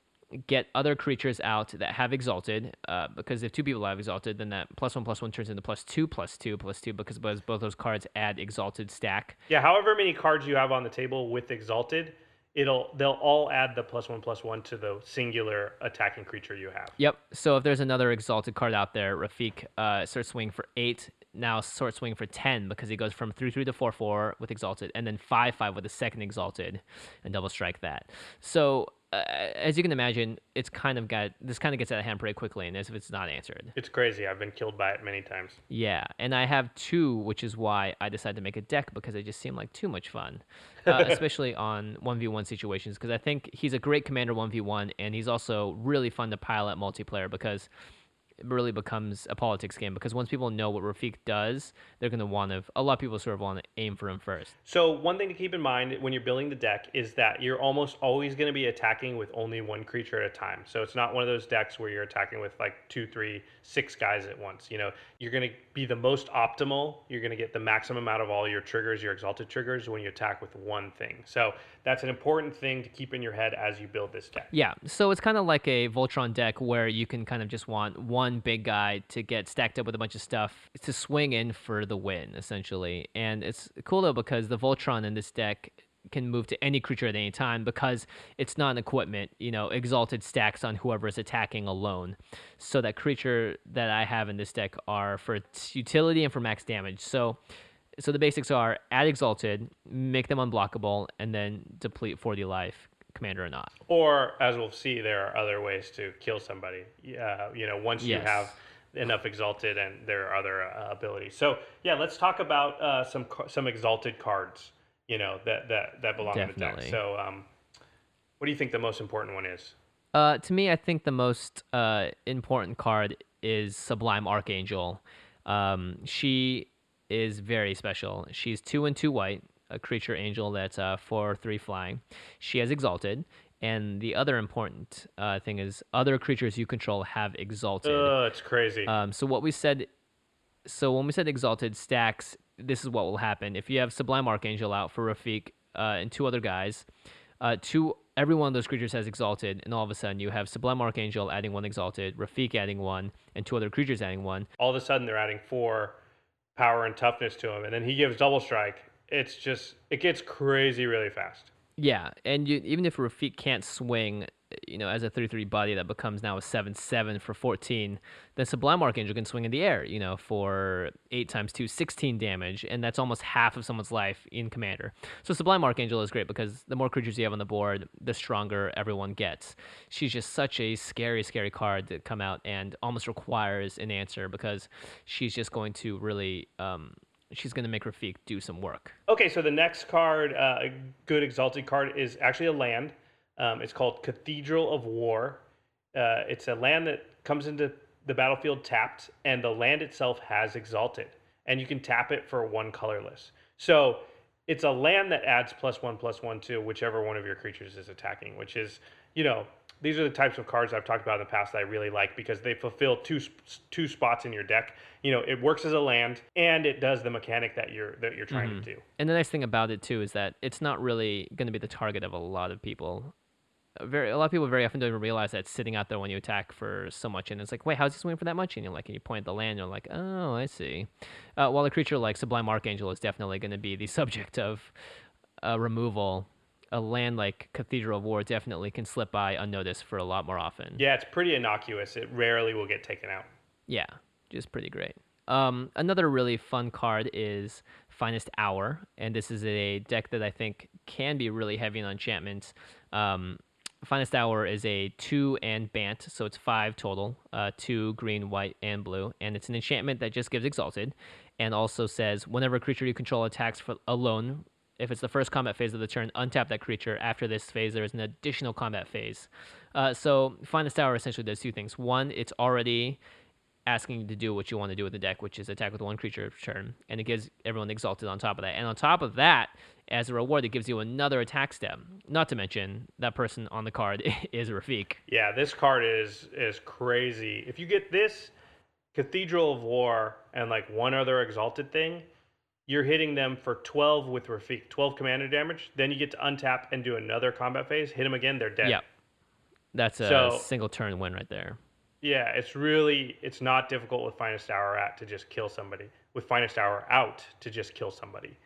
get other creatures out that have Exalted, because if 2 people have Exalted, then that +1/+1 turns into +2/+2/+2 because both those cards add Exalted stack. Yeah, however many cards you have on the table with Exalted, they'll all add the +1/+1 to the singular attacking creature you have. Yep. So if there's another Exalted card out there, Rafik starts swinging for 8, now starts swinging for 10 because he goes from 3/3 to 4/4 with Exalted, and then 5/5 with the second Exalted, and double strike that. So as you can imagine, this kind of gets out of hand pretty quickly, and as if it's not answered. It's crazy. I've been killed by it many times. Yeah, and I have 2, which is why I decided to make a deck because they just seem like too much fun, especially on 1v1 situations, because I think he's a great commander 1v1, and he's also really fun to pilot multiplayer because it really becomes a politics game, because once people know what Rafik does, they're going to a lot of people sort of want to aim for him first. So one thing to keep in mind when you're building the deck is that you're almost always going to be attacking with only one creature at a time. So it's not one of those decks where you're attacking with like 2, 3, 6 guys at once. You're going to be the most optimal. You're going to get the maximum amount of all your triggers, your Exalted triggers, when you attack with one thing. So that's an important thing to keep in your head as you build this deck. Yeah, so it's kind of like a Voltron deck where you can kind of just want one big guy to get stacked up with a bunch of stuff to swing in for the win, essentially. And it's cool, though, because the Voltron in this deck can move to any creature at any time because it's not an equipment. Exalted stacks on whoever is attacking alone. So that creature that I have in this deck are for utility and for max damage. So the basics are add Exalted, make them unblockable, and then deplete 40 life, commander or not. Or, as we'll see, there are other ways to kill somebody. Once you have enough Exalted, and there are other abilities. So, yeah, let's talk about some Exalted cards, that belong in the deck. So, what do you think the most important one is? To me, I think the most important card is Sublime Archangel. She is very special. She's 2 and 2 white, a creature angel that's 4/3 flying. She has Exalted, and the other important thing is other creatures you control have Exalted. It's crazy. So when we said Exalted stacks, this is what will happen. If you have Sublime Archangel out for Rafik and 2 other guys, every one of those creatures has Exalted, and all of a sudden you have Sublime Archangel adding 1 Exalted, Rafik adding 1, and 2 other creatures adding 1. All of a sudden they're adding 4 power and toughness to him, and then he gives double strike. It gets crazy really fast. Yeah, and even if Rafik can't swing, as a 3/3 body that becomes now a 7/7 for 14, then Sublime Archangel can swing in the air, for 8 times 2, 16 damage, and that's almost half of someone's life in Commander. So Sublime Archangel is great because the more creatures you have on the board, the stronger everyone gets. She's just such a scary, scary card to come out and almost requires an answer because she's just going to really... she's going to make Rafik do some work. Okay, so the next card, a good Exalted card, is actually a land. It's called Cathedral of War. It's a land that comes into the battlefield tapped, and the land itself has Exalted. And you can tap it for 1 colorless. So it's a land that adds +1/+1 to whichever one of your creatures is attacking, which is, these are the types of cards I've talked about in the past that I really like because they fulfill two spots in your deck. It works as a land and it does the mechanic that you're trying to do. And the nice thing about it too is that it's not really going to be the target of a lot of people. A lot of people very often don't even realize that it's sitting out there when you attack for so much, and it's like, wait, how's he swinging for that much? And you point at the land, and you're like, oh, I see. While a creature like Sublime Archangel is definitely going to be the subject of removal, a land like Cathedral of War definitely can slip by unnoticed for a lot more often. Yeah, it's pretty innocuous. It rarely will get taken out. Yeah, just pretty great. Another really fun card is Finest Hour, and this is a deck that I think can be really heavy on enchantments. Finest Hour is a 2 and Bant, so it's 5 total, 2 green, white, and blue, and it's an enchantment that just gives Exalted, and also says whenever a creature you control attacks for alone, if it's the first combat phase of the turn, untap that creature. After this phase, there is an additional combat phase. So Finest Hour essentially does two things. One, it's already asking you to do what you want to do with the deck, which is attack with one creature per turn, and it gives everyone Exalted on top of that. And on top of that, as a reward, it gives you another attack step. Not to mention, that person on the card is Rafiq. Yeah, this card is crazy. If you get this, Cathedral of War, and like one other Exalted thing, you're hitting them for 12 with Rafiq, 12 commander damage. Then you get to untap and do another combat phase. Hit them again, they're dead. Yep. That's a single turn win right there. Yeah, it's not difficult with Finest Hour out to just kill somebody. With Finest Hour out to just kill somebody.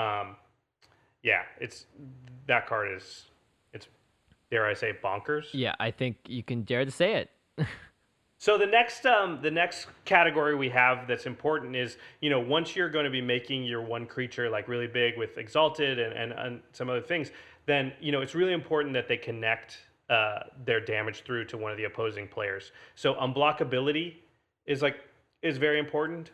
Yeah, that card is, dare I say, bonkers. Yeah, I think you can dare to say it. So the next category we have that's important is, once you're going to be making your one creature like really big with Exalted and some other things, then it's really important that they connect their damage through to one of the opposing players. So unblockability is very important.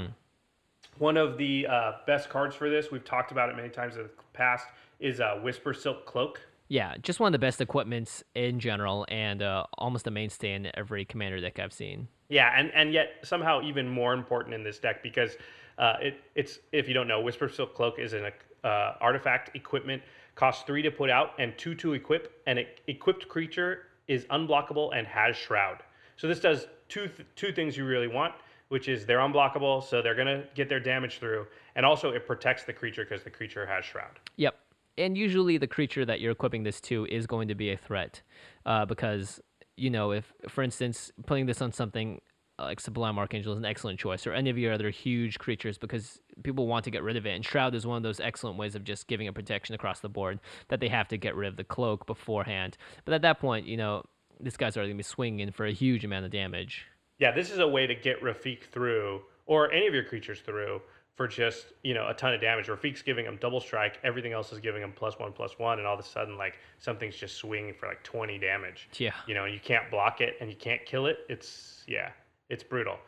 One of the best cards for this, we've talked about it many times in the past, is Whisper Silk Cloak. Yeah, just one of the best equipments in general, and almost a mainstay in every commander deck I've seen. Yeah, and yet somehow even more important in this deck because it's, if you don't know, Whisper Silk Cloak is an artifact equipment, costs 3 to put out and 2 to equip, and equipped creature is unblockable and has Shroud. So this does two things you really want, which is they're unblockable, so they're going to get their damage through, and also it protects the creature because the creature has Shroud. Yep. And usually the creature that you're equipping this to is going to be a threat because, if, for instance, putting this on something like Sublime Archangel is an excellent choice, or any of your other huge creatures, because people want to get rid of it. And Shroud is one of those excellent ways of just giving a protection across the board that they have to get rid of the cloak beforehand. But at that point, this guy's already going to be swinging for a huge amount of damage. Yeah, this is a way to get Rafiq through, or any of your creatures through, for just, a ton of damage. Rafiq's giving him double strike, everything else is giving him +1/+1, and all of a sudden, something's just swinging for 20 damage. Yeah. And you can't block it, and you can't kill it. It's brutal.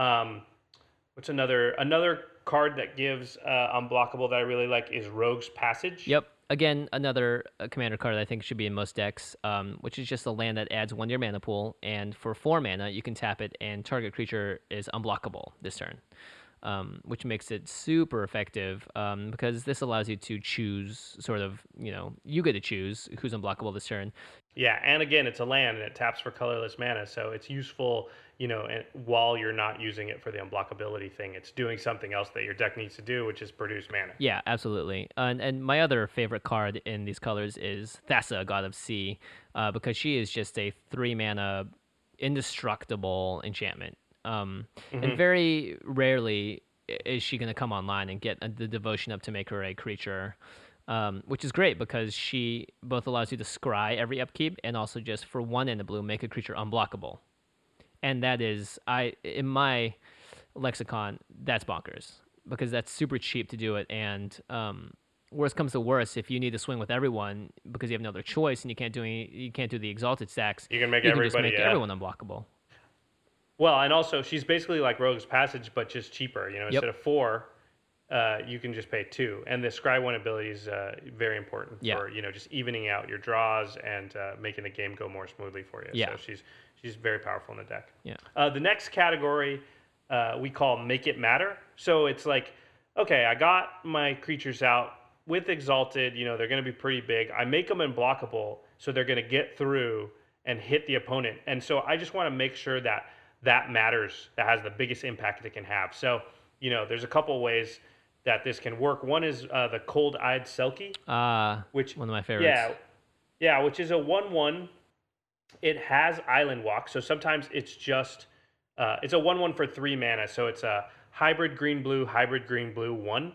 What's another card that gives unblockable that I really like is Rogue's Passage. Yep. Again, another commander card that I think should be in most decks, which is just a land that adds 1 to your mana pool, and for 4 mana, you can tap it, and target creature is unblockable this turn. Which makes it super effective because this allows you to choose you get to choose who's unblockable this turn. Yeah, and again, it's a land and it taps for colorless mana, so it's useful, and while you're not using it for the unblockability thing, it's doing something else that your deck needs to do, which is produce mana. Yeah, absolutely. And my other favorite card in these colors is Thassa, God of Sea, because she is just a 3 mana indestructible enchantment. And very rarely is she going to come online and get the devotion up to make her a creature, which is great because she both allows you to scry every upkeep and also just for 1 and a blue make a creature unblockable. And that is, in my lexicon, that's bonkers because that's super cheap to do it. And worst comes to worst, if you need to swing with everyone because you have no other choice and you can't do the Exalted stacks, you can make everyone unblockable. Well, and also she's basically like Rogue's Passage, but just cheaper. Instead of 4, you can just pay 2. And the Scry 1 ability is very important for just evening out your draws and making the game go more smoothly for you. Yeah. So she's very powerful in the deck. Yeah. The next category we call Make It Matter. So it's like, okay, I got my creatures out with Exalted. They're going to be pretty big. I make them unblockable, so they're going to get through and hit the opponent. And so I just want to make sure that that matters, that has the biggest impact it can have. So, there's a couple ways that this can work. One is the Cold-Eyed Selkie, which one of my favorites. Yeah, which is a 1/1. It has Island Walk, so sometimes it's just it's a 1/1 for 3 mana. So it's a hybrid green blue 1.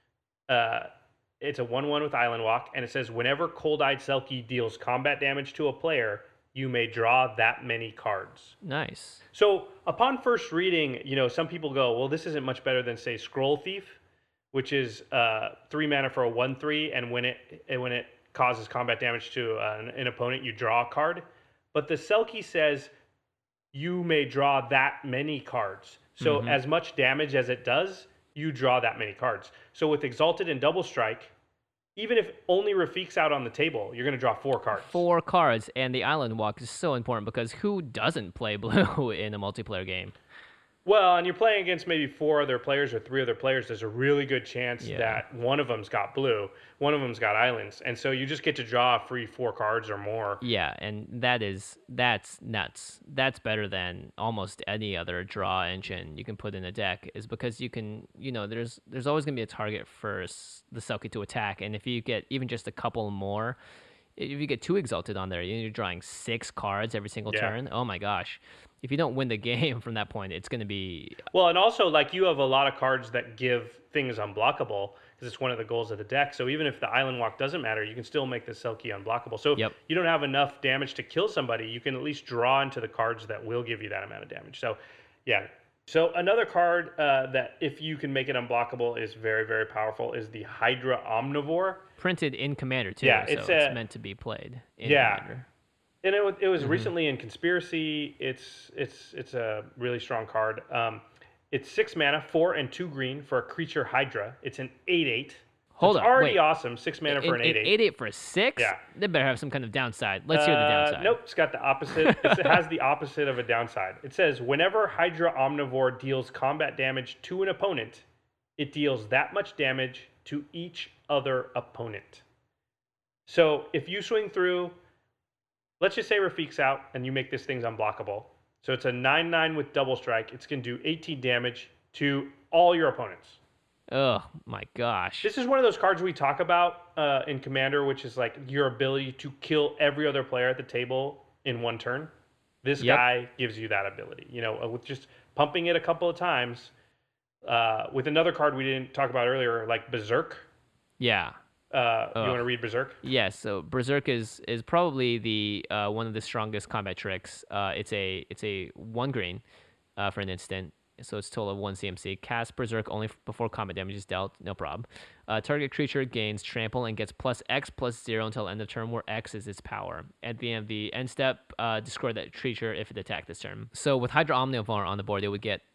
It's a 1/1 with Island Walk, and it says whenever Cold-Eyed Selkie deals combat damage to a player, you may draw that many cards. Nice. So upon first reading, some people go, well, this isn't much better than, say, Scroll Thief, which is 3 mana for a 1/3, and when it causes combat damage to an opponent, you draw a card. But the Selkie says you may draw that many cards. So as much damage as it does, you draw that many cards. So with Exalted and Double Strike, even if only Rafiq's out on the table, you're going to draw 4 cards. 4 cards, and the Island Walk is so important because who doesn't play blue in a multiplayer game? Well, and you're playing against maybe 4 other players or 3 other players. There's a really good chance that one of them's got blue, one of them's got islands, and so you just get to draw a free 4 cards or more. Yeah, and that's nuts. That's better than almost any other draw engine you can put in a deck, is because you can, there's always gonna be a target for the Selkie to attack, and if you get even just a couple more, if you get 2 Exalted on there, you're drawing 6 cards every single turn. Oh my gosh. If you don't win the game from that point, it's going to be... Well, and also, you have a lot of cards that give things unblockable, because it's one of the goals of the deck. So even if the Island Walk doesn't matter, you can still make the Selkie unblockable. So if you don't have enough damage to kill somebody, you can at least draw into the cards that will give you that amount of damage. So, yeah. So another card that, if you can make it unblockable, is very, very powerful, is the Hydra Omnivore. Printed in Commander, too. Yeah, it's meant to be played in Commander. And it was recently in Conspiracy. It's a really strong card. It's 6 mana, 4 and 2 green for a creature Hydra. It's an 8/8. Hold on, already awesome. 6 mana for an 8/8. 8/8 for a 6? Yeah. They better have some kind of downside. Let's hear the downside. Nope, it's got the opposite. It has the opposite of a downside. It says whenever Hydra Omnivore deals combat damage to an opponent, it deals that much damage to each other opponent. So if you swing through, let's just say Rafiq's out and you make this thing's unblockable. So it's a 9/9 with Double Strike. It's going to do 18 damage to all your opponents. Oh my gosh. This is one of those cards we talk about in Commander, which is your ability to kill every other player at the table in one turn. This guy gives you that ability. With just pumping it a couple of times. With another card we didn't talk about earlier, like Berserk. Yeah. You want to read Berserk? Yeah, so Berserk is probably the one of the strongest combat tricks. It's a 1 green for an instant, so it's total of 1 CMC. Cast Berserk only before combat damage is dealt, no problem. Target creature gains trample and gets +X/+0 until end of turn, where X is its power. At the end of the end step, discard that creature if it attacked this turn. So with Hydra Omnivore on the board, it would get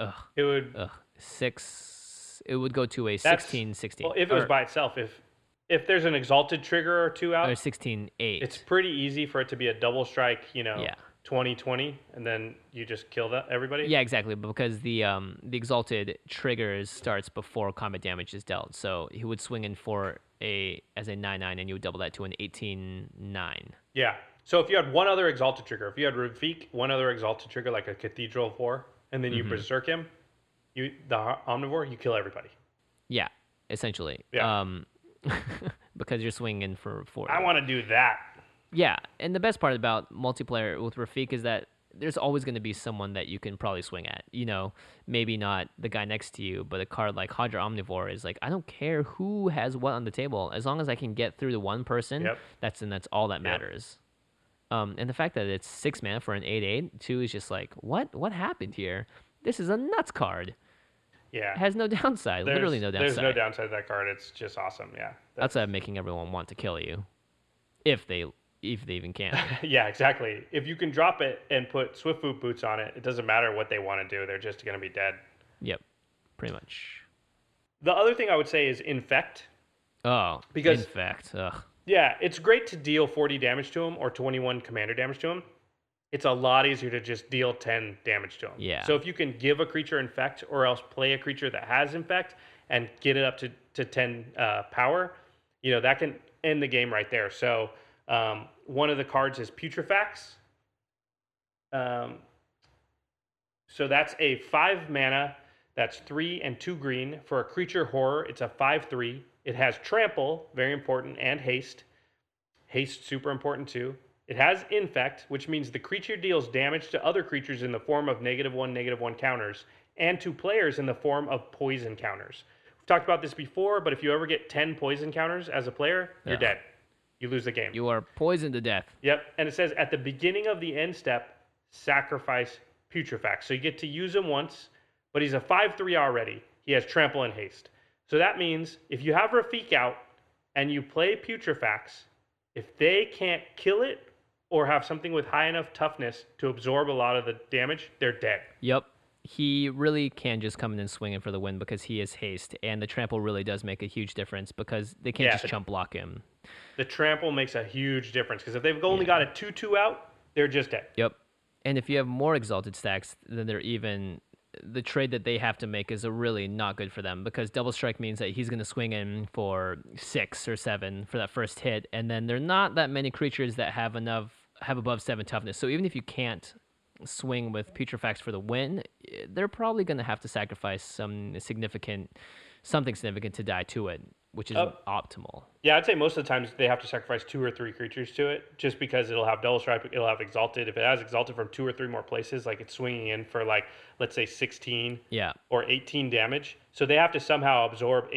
6. It would go to a 16/16. Well, if it was by itself, if there's an Exalted trigger or 2 out, or 16/8. It's pretty easy for it to be a Double Strike, 20/20, and then you just kill everybody. Yeah, exactly. Because the Exalted triggers starts before combat damage is dealt. So he would swing in as a 9/9, and you would double that to an 18/9. Yeah. So if you had one other Exalted trigger, if you had Rafiq, one other Exalted trigger, like a Cathedral 4, and then you Berserk him, the Omnivore, you kill everybody. Yeah, essentially. Yeah. Because you're swinging for 4. I want to do that. Yeah, and the best part about multiplayer with Rafiq is that there's always going to be someone that you can probably swing at. Maybe not the guy next to you, but a card like Hydra Omnivore is I don't care who has what on the table. As long as I can get through to one person, that's all that matters. And the fact that it's 6 mana for an 8/8, too, is just what happened here? This is a nuts card. Yeah. It has no downside. Literally no downside. There's no downside to that card. It's just awesome. Yeah. Outside of making everyone want to kill you. If they even can. Yeah, exactly. If you can drop it and put Swiftfoot boots on it, it doesn't matter what they want to do. They're just going to be dead. Yep. Pretty much. The other thing I would say is Infect. Oh, because Infect. Ugh. Yeah, it's great to deal 40 damage to him or 21 commander damage to him. It's a lot easier to just deal 10 damage to him. Yeah. So if you can give a creature Infect or else play a creature that has Infect and get it up to 10 power, that can end the game right there. So one of the cards is Putrefax. Um, so that's a 5 mana. That's 3 and 2 green. For a creature horror, it's a 5/3. It has trample, very important, and haste. Haste, super important too. It has infect, which means the creature deals damage to other creatures in the form of -1/-1 counters, and to players in the form of poison counters. We've talked about this before, but if you ever get 10 poison counters as a player, you're dead. You lose the game. You are poisoned to death. Yep. And it says at the beginning of the end step, sacrifice Putrefax. So you get to use him once, but he's a 5/3 already. He has trample and haste. So that means if you have Rafik out and you play Putrefax, if they can't kill it or have something with high enough toughness to absorb a lot of the damage, they're dead. Yep. He really can just come in and swing in for the win because he is haste, and the trample really does make a huge difference because they can't just chump block him. The trample makes a huge difference because if they've only got a 2/2 out, they're just dead. Yep. And if you have more exalted stacks, then the trade that they have to make is really not good for them because double strike means that he's going to swing in for 6 or 7 for that first hit, and then there are not that many creatures that have above 7 toughness. So even if you can't swing with Putrefax for the win, they're probably going to have to sacrifice something significant to die to it, which is optimal. Yeah, I'd say most of the times they have to sacrifice 2 or 3 creatures to it, just because it'll have double strike, it'll have exalted. If it has exalted from 2 or 3 more places, like it's swinging in for let's say 16 or 18 damage. So they have to somehow absorb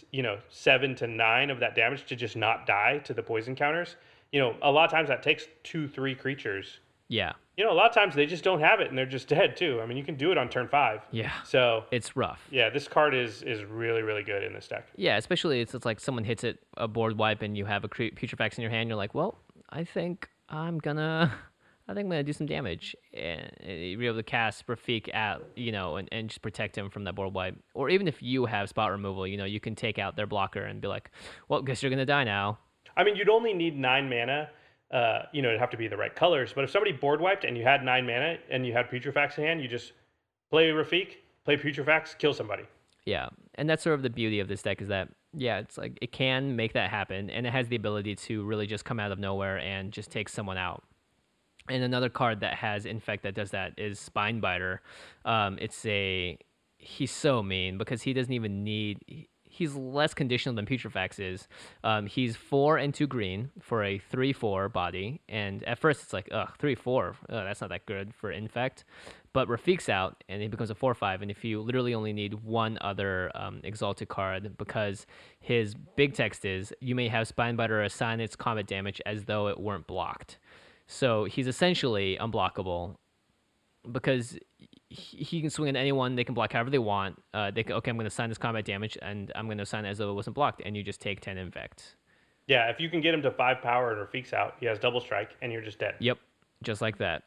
7 to 9 of that damage to just not die to the poison counters. A lot of times that takes 2-3 creatures. Yeah. A lot of times they just don't have it and they're just dead too. I mean, you can do it on turn 5. Yeah. So it's rough. Yeah, this card is really, really good in this deck. Yeah, especially it's like someone hits it a board wipe and you have a Putrefax in your hand. You're like, well, I think I'm gonna do some damage, and you're able to cast Rafik at and just protect him from that board wipe. Or even if you have spot removal, you can take out their blocker and be like, well, guess you're gonna die now. I mean, you'd only need 9 mana. It'd have to be the right colors. But if somebody board wiped and you had 9 mana and you had Putrefax in hand, you just play Rafik, play Putrefax, kill somebody. Yeah, and that's sort of the beauty of this deck is that, it's like it can make that happen, and it has the ability to really just come out of nowhere and just take someone out. And another card that has Infect that does that is Spinebiter. He's so mean because he doesn't even need... He's less conditional than Putrefax is. He's 4 and 2 green for a 3/4 body. And at first it's like, 3/4. That's not that good for Infect. But Rafik's out and he becomes a 4/5. And if you literally only need one other exalted card, because his big text is, you may have Spinebiter assign its combat damage as though it weren't blocked. So he's essentially unblockable because he can swing at anyone. They can block however they want. I'm going to assign this combat damage, and I'm going to assign it as though it wasn't blocked, and you just take 10 infect. Yeah, if you can get him to 5 power and Rafik's out, he has double strike, and you're just dead. Yep, just like that.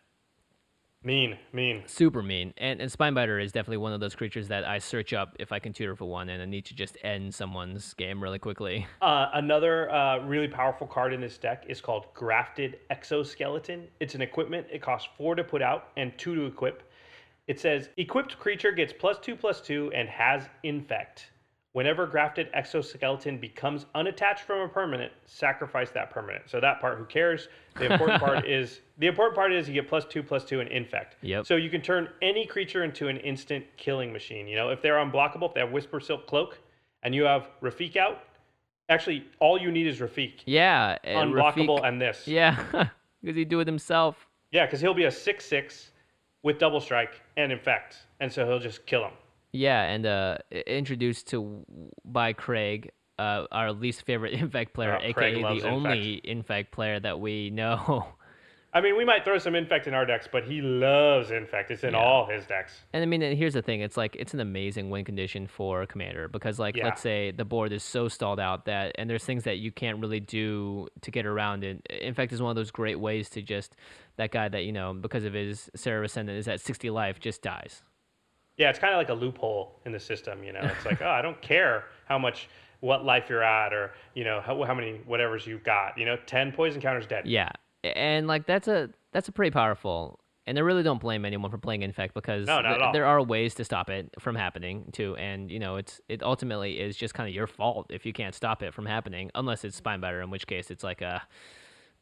Mean. Super mean. And Spinebiter is definitely one of those creatures that I search up if I can tutor for one, and I need to just end someone's game really quickly. Another really powerful card in this deck is called Grafted Exoskeleton. It's an equipment. It costs 4 to put out and 2 to equip. It says, equipped creature gets +2/+2 and has infect. Whenever Grafted Exoskeleton becomes unattached from a permanent, sacrifice that permanent. So that part, who cares? The important part is you get +2/+2 and infect. Yep. So you can turn any creature into an instant killing machine. If they're unblockable, if they have Whisper Silk Cloak, and you have Rafik out, actually all you need is Rafik. Yeah. Unblockable Rafik, and this. Yeah, because he'd do it himself. Yeah, because he'll be a 6/6 with double strike and infect, and so he'll just kill him. Yeah, and introduced by Craig, our least favorite Infect player, aka the only Infect player that we know. I mean, we might throw some Infect in our decks, but he loves Infect. It's in all his decks. And I mean, here's the thing. It's like, it's an amazing win condition for Commander because, let's say the board is so stalled out and there's things that you can't really do to get around it. Infect is one of those great ways to just, that guy that, because of his Seraph Ascendant is at 60 life, just dies. Yeah, it's kind of like a loophole in the system, It's like, I don't care what life you're at or, how many whatevers you've got. 10 poison counters dead. Yeah. And that's a pretty powerful, and I really don't blame anyone for playing Infect because there are ways to stop it from happening too, and it ultimately is just kind of your fault if you can't stop it from happening, unless it's Spinebiter, in which case it's like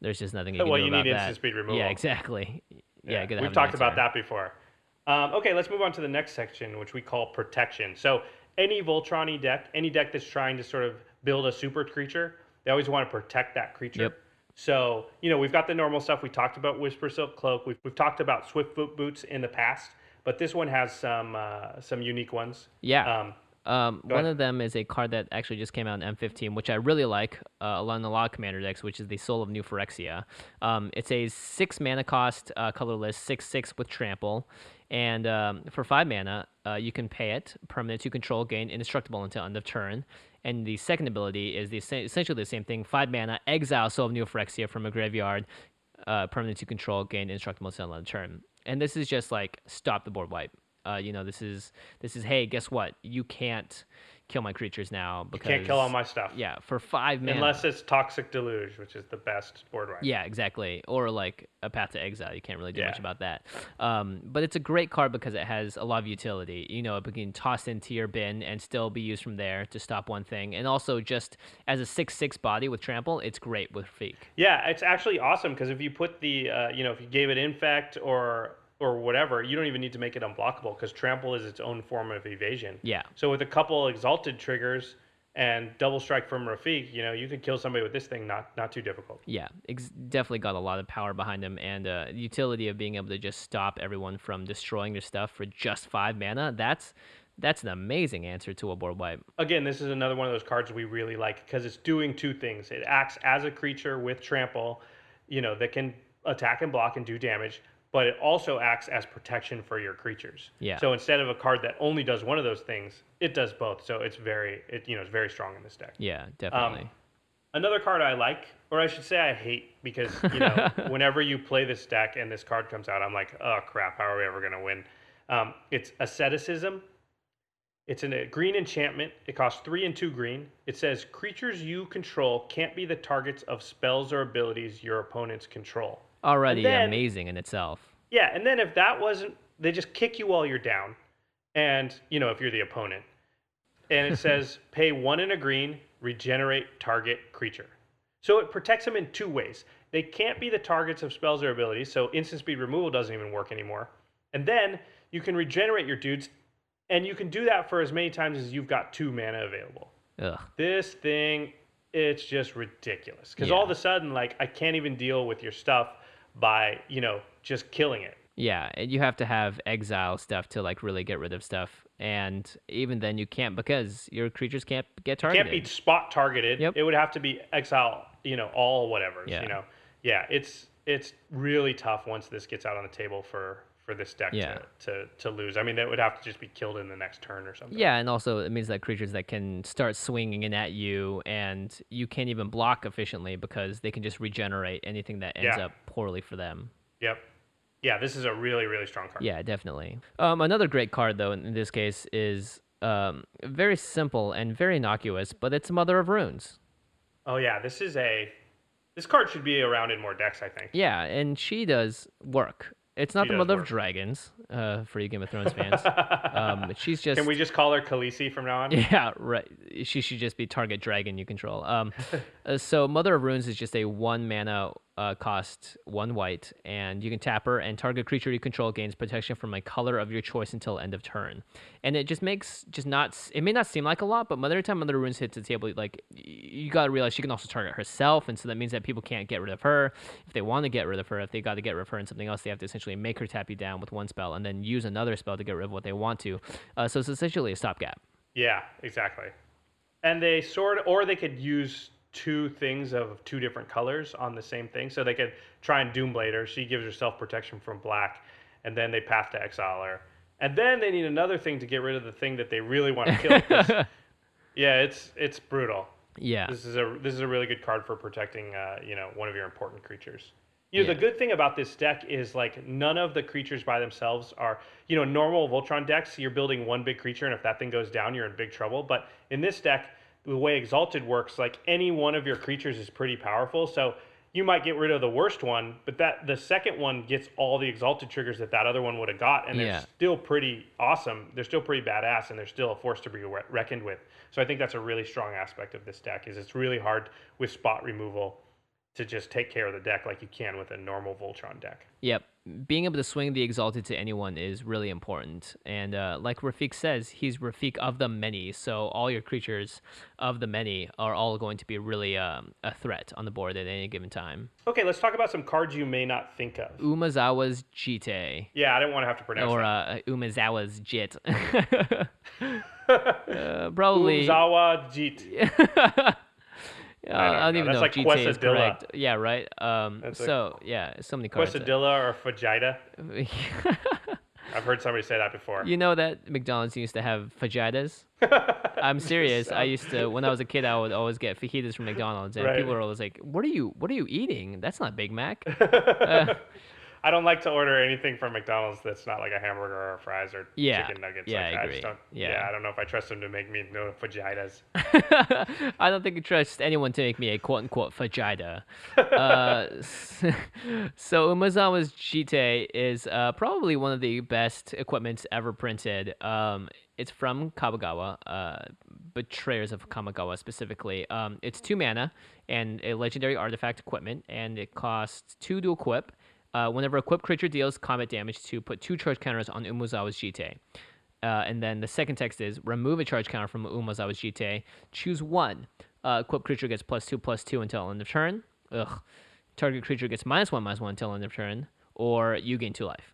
There's just nothing you can Well, do you about need that. instant speed removal. Yeah, exactly. Yeah, gotta we've have talked an about answer. that before. Okay, let's move on to the next section, which we call protection. So any Voltron deck, any deck that's trying to sort of build a super creature, they always want to protect that creature. Yep. So, we've got the normal stuff. We talked about Whisper Silk Cloak. We've talked about Swiftfoot Boots in the past, but this one has some unique ones. Yeah. One ahead. of them is a card that actually just came out in M15, which I really like on a lot of commander decks, which is the Soul of New Phyrexia. It's a 6 mana cost, colorless, 6/6 with trample. And for 5 mana, you can pay it. Permanents you control gain indestructible until end of turn. And the second ability is essentially the same thing. 5 mana, exile Soul of New Phyrexia from a graveyard. Permanents you control gain indestructible until end of turn. And this is just like stop the board wipe. This is hey, guess what? You can't kill my creatures now because You can't kill all my stuff. Yeah, for 5 mana. Unless it's Toxic Deluge, which is the best board wipe. Yeah, exactly. Or like a Path to Exile. You can't really do much Yeah. about that. But it's a great card because it has a lot of utility. It can toss into your bin and still be used from there to stop one thing. And also just as a 6/6 body with trample, it's great with Feek. Yeah, it's actually awesome because if you put the, if you gave it Infect or whatever, you don't even need to make it unblockable because Trample is its own form of evasion. Yeah. So with a couple Exalted triggers and Double Strike from Rafik, you could kill somebody with this thing, not too difficult. Yeah, definitely got a lot of power behind him, and the utility of being able to just stop everyone from destroying their stuff for just 5 mana. That's an amazing answer to a board wipe. Again, this is another one of those cards we really like because it's doing two things. It acts as a creature with Trample, that can attack and block and do damage, but it also acts as protection for your creatures. Yeah. So instead of a card that only does one of those things, it does both. So it's very strong in this deck. Yeah, definitely. Another card I like, or I should say I hate, because whenever you play this deck and this card comes out, I'm like, oh crap, how are we ever gonna win? It's Asceticism. It's a green enchantment. It costs 3 and 2 green. It says creatures you control can't be the targets of spells or abilities your opponents control. Already then- amazing in itself. Yeah, and then if that wasn't, they just kick you while you're down, and if you're the opponent, and it says pay 1 and a green, regenerate target creature. So it protects them in 2 ways. They can't be the targets of spells or abilities, so instant speed removal doesn't even work anymore. And then you can regenerate your dudes, and you can do that for as many times as you've got 2 mana available. Ugh. This thing, it's just ridiculous because Yeah. all of a sudden, like, I can't even deal with your stuff by just killing it. Yeah, and you have to have exile stuff to like really get rid of stuff, and even then you can't because your creatures can't get targeted. Can't be spot targeted. Yep. It would have to be exile, all whatever. Yeah. Yeah, it's really tough once this gets out on the table for this deck Yeah. to lose. I mean, that would have to just be killed in the next turn or something. Yeah, and also it means that creatures that can start swinging in at you, and you can't even block efficiently because they can just regenerate anything that ends Yeah. up poorly for them. Yep. Yeah, this is a really, really strong card. Yeah, definitely. Another great card, though, in this case, is very simple and very innocuous, but it's Mother of Runes. Oh yeah, this card should be around in more decks, I think. Yeah, and she does work. It's not She the does Mother work. of Dragons, for you Game of Thrones fans. She's just... Can we just call her Khaleesi from now on? Yeah, right. She should just be target dragon you control. So Mother of Runes is just a 1 mana cost, 1 white, and you can tap her, and target creature you control gains protection from a color of your choice until end of turn. And it just makes it may not seem like a lot, but every time Mother of Runes hits the table, like, you gotta realize she can also target herself, and so that means that people can't get rid of her. If they want to get rid of her, if they got to get rid of her and something else, they have to essentially make her tap you down with 1 spell, and then use another spell to get rid of what they want to. So it's essentially a stopgap. Yeah, exactly. And they could use 2 things of 2 different colors on the same thing. So they could try and Doomblade her. She gives herself protection from black, and then they Path to Exile her. And then they need another thing to get rid of the thing that they really want to kill. 'Cause, yeah, it's brutal. Yeah. This is a really good card for protecting one of your important creatures. Yeah. The good thing about this deck is, like, none of the creatures by themselves are, normal Voltron decks, you're building 1 big creature, and if that thing goes down, you're in big trouble. But in this deck, the way Exalted works, like, any one of your creatures is pretty powerful. So you might get rid of the worst one, but the second one gets all the Exalted triggers that other one would have got, and Yeah. they're still pretty awesome. They're still pretty badass, and they're still a force to be reckoned with. So I think that's a really strong aspect of this deck, is it's really hard with spot removal. to just take care of the deck like you can with a normal Voltron deck. Yep. Being able to swing the Exalted to anyone is really important. And like Rafiq says, he's Rafiq of the many. So all your creatures of the many are all going to be really a threat on the board at any given time. Okay, let's talk about some cards you may not think of. Umazawa's Jite. Yeah, I didn't want to have to pronounce that. Or Umazawa's Jit. Probably. Umazawa Jit. I don't even know that's if like Jite is Quesadilla. correct. Yeah, right. So many cards. Quesadilla or Fajita. I've heard somebody say that before. You know that McDonald's used to have fajitas? I'm serious. I used to, when I was a kid, I would always get fajitas from McDonald's, and people were always like, "What are you eating? That's not Big Mac." I don't like to order anything from McDonald's that's not like a hamburger or fries or chicken nuggets. Yeah, like, I agree. just don't, I don't know if I trust them to make me no fajitas. I don't think I trust anyone to make me a quote-unquote fajita. So Umazawa's Jite is probably one of the best equipments ever printed. It's from Kamigawa, Betrayers of Kamigawa specifically. It's 2 mana and a legendary artifact equipment, and it costs 2 to equip. Whenever equipped creature deals combat damage, to put 2 charge counters on Umazawa's Jite. And then the second text is remove a charge counter from Umazawa's Jite. Choose 1. Equipped creature gets +2/+2 until end of turn. Target creature gets -1/-1 until end of turn, or you gain 2 life.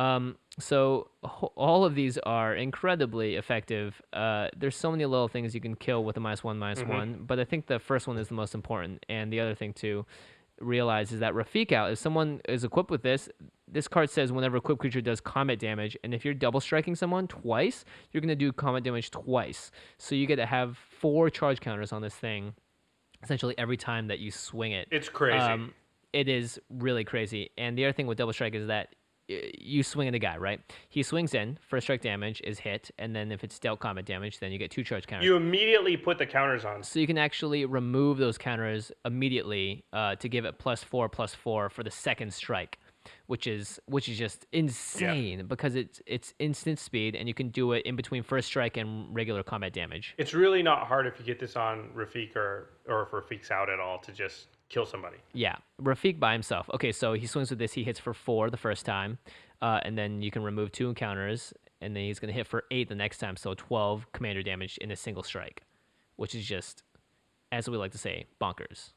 So all of these are incredibly effective. There's so many little things you can kill with a -1/-1, but I think the first one is the most important. And the other thing to realize is that Rafiq out, if someone is equipped with this card says whenever equipped creature does combat damage, and if you're double striking someone twice, you're going to do combat damage twice. So you get to have 4 charge counters on this thing essentially every time that you swing it. It's crazy. It is really crazy. And the other thing with double strike is that you swing at a guy, right? He swings in, first strike damage is hit, and then if it's dealt combat damage, then you get 2 charge counters. You immediately put the counters on. So you can actually remove those counters immediately to give it +4/+4 for the second strike, which is just insane because it's instant speed, and you can do it in between first strike and regular combat damage. It's really not hard if you get this on Rafiq or if Rafiq's out at all to just kill somebody. Yeah, Rafiq by himself. Okay, so he swings with this. He hits for 4 the first time, and then you can remove 2 encounters, and then he's going to hit for 8 the next time, so 12 commander damage in a single strike, which is just, as we like to say, bonkers.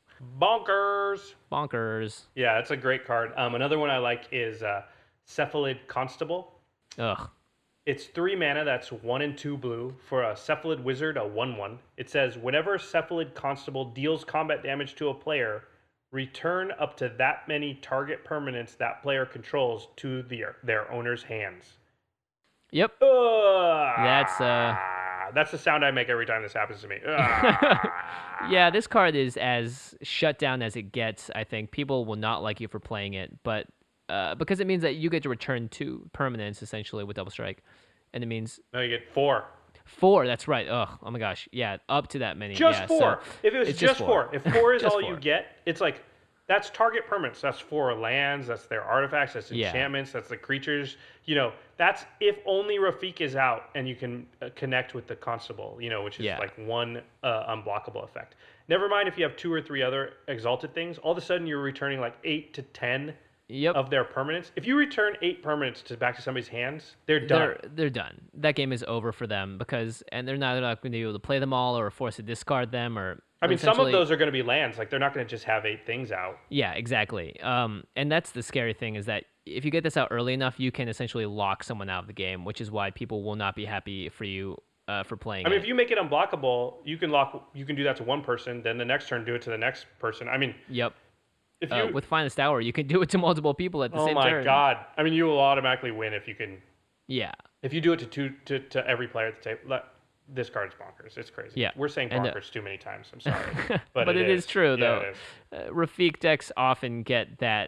Bonkers. Yeah, it's a great card. Another one I like is Cephalid Constable. Ugh. It's 3 mana, that's 1 and 2 blue. For a Cephalid Wizard, a 1/1. It says, whenever Cephalid Constable deals combat damage to a player, return up to that many target permanents that player controls to their owner's hands. Yep. That's the sound I make every time this happens to me. Yeah, this card is as shut down as it gets. I think people will not like you for playing it, but because it means that you get to return 2 permanents essentially with double strike, and it means no, you get 4. 4. That's right. Oh my gosh. Yeah, up to that many. Just 4. So if it was just 4, if 4 is all 4. you get, it's like that's target permanents. That's 4 lands. That's their artifacts. That's enchantments. That's the creatures. That's if only Rafiq is out and you can connect with the Constable. Which is like 1 unblockable effect. Never mind if you have 2 or 3 other exalted things. All of a sudden you're returning like 8 to 10. Of their permanents. If you return 8 permanents back to somebody's hands, they're done. They're done. That game is over for them and they're not going to be able to play them all or forced to discard them some of those are going to be lands. Like they're not going to just have 8 things out. Yeah, exactly. And that's the scary thing is that if you get this out early enough, you can essentially lock someone out of the game, which is why people will not be happy for you for playing. If you make it unblockable, you can do that to one person. Then the next turn, do it to the next person. Yep. With Finest Hour, you can do it to multiple people at the same turn. Oh my god! You will automatically win if you can. Yeah. If you do it to every player at the table, this card's bonkers. It's crazy. Yeah. We're saying bonkers too many times. I'm sorry, but it is true though. It is. Rafiq decks often get that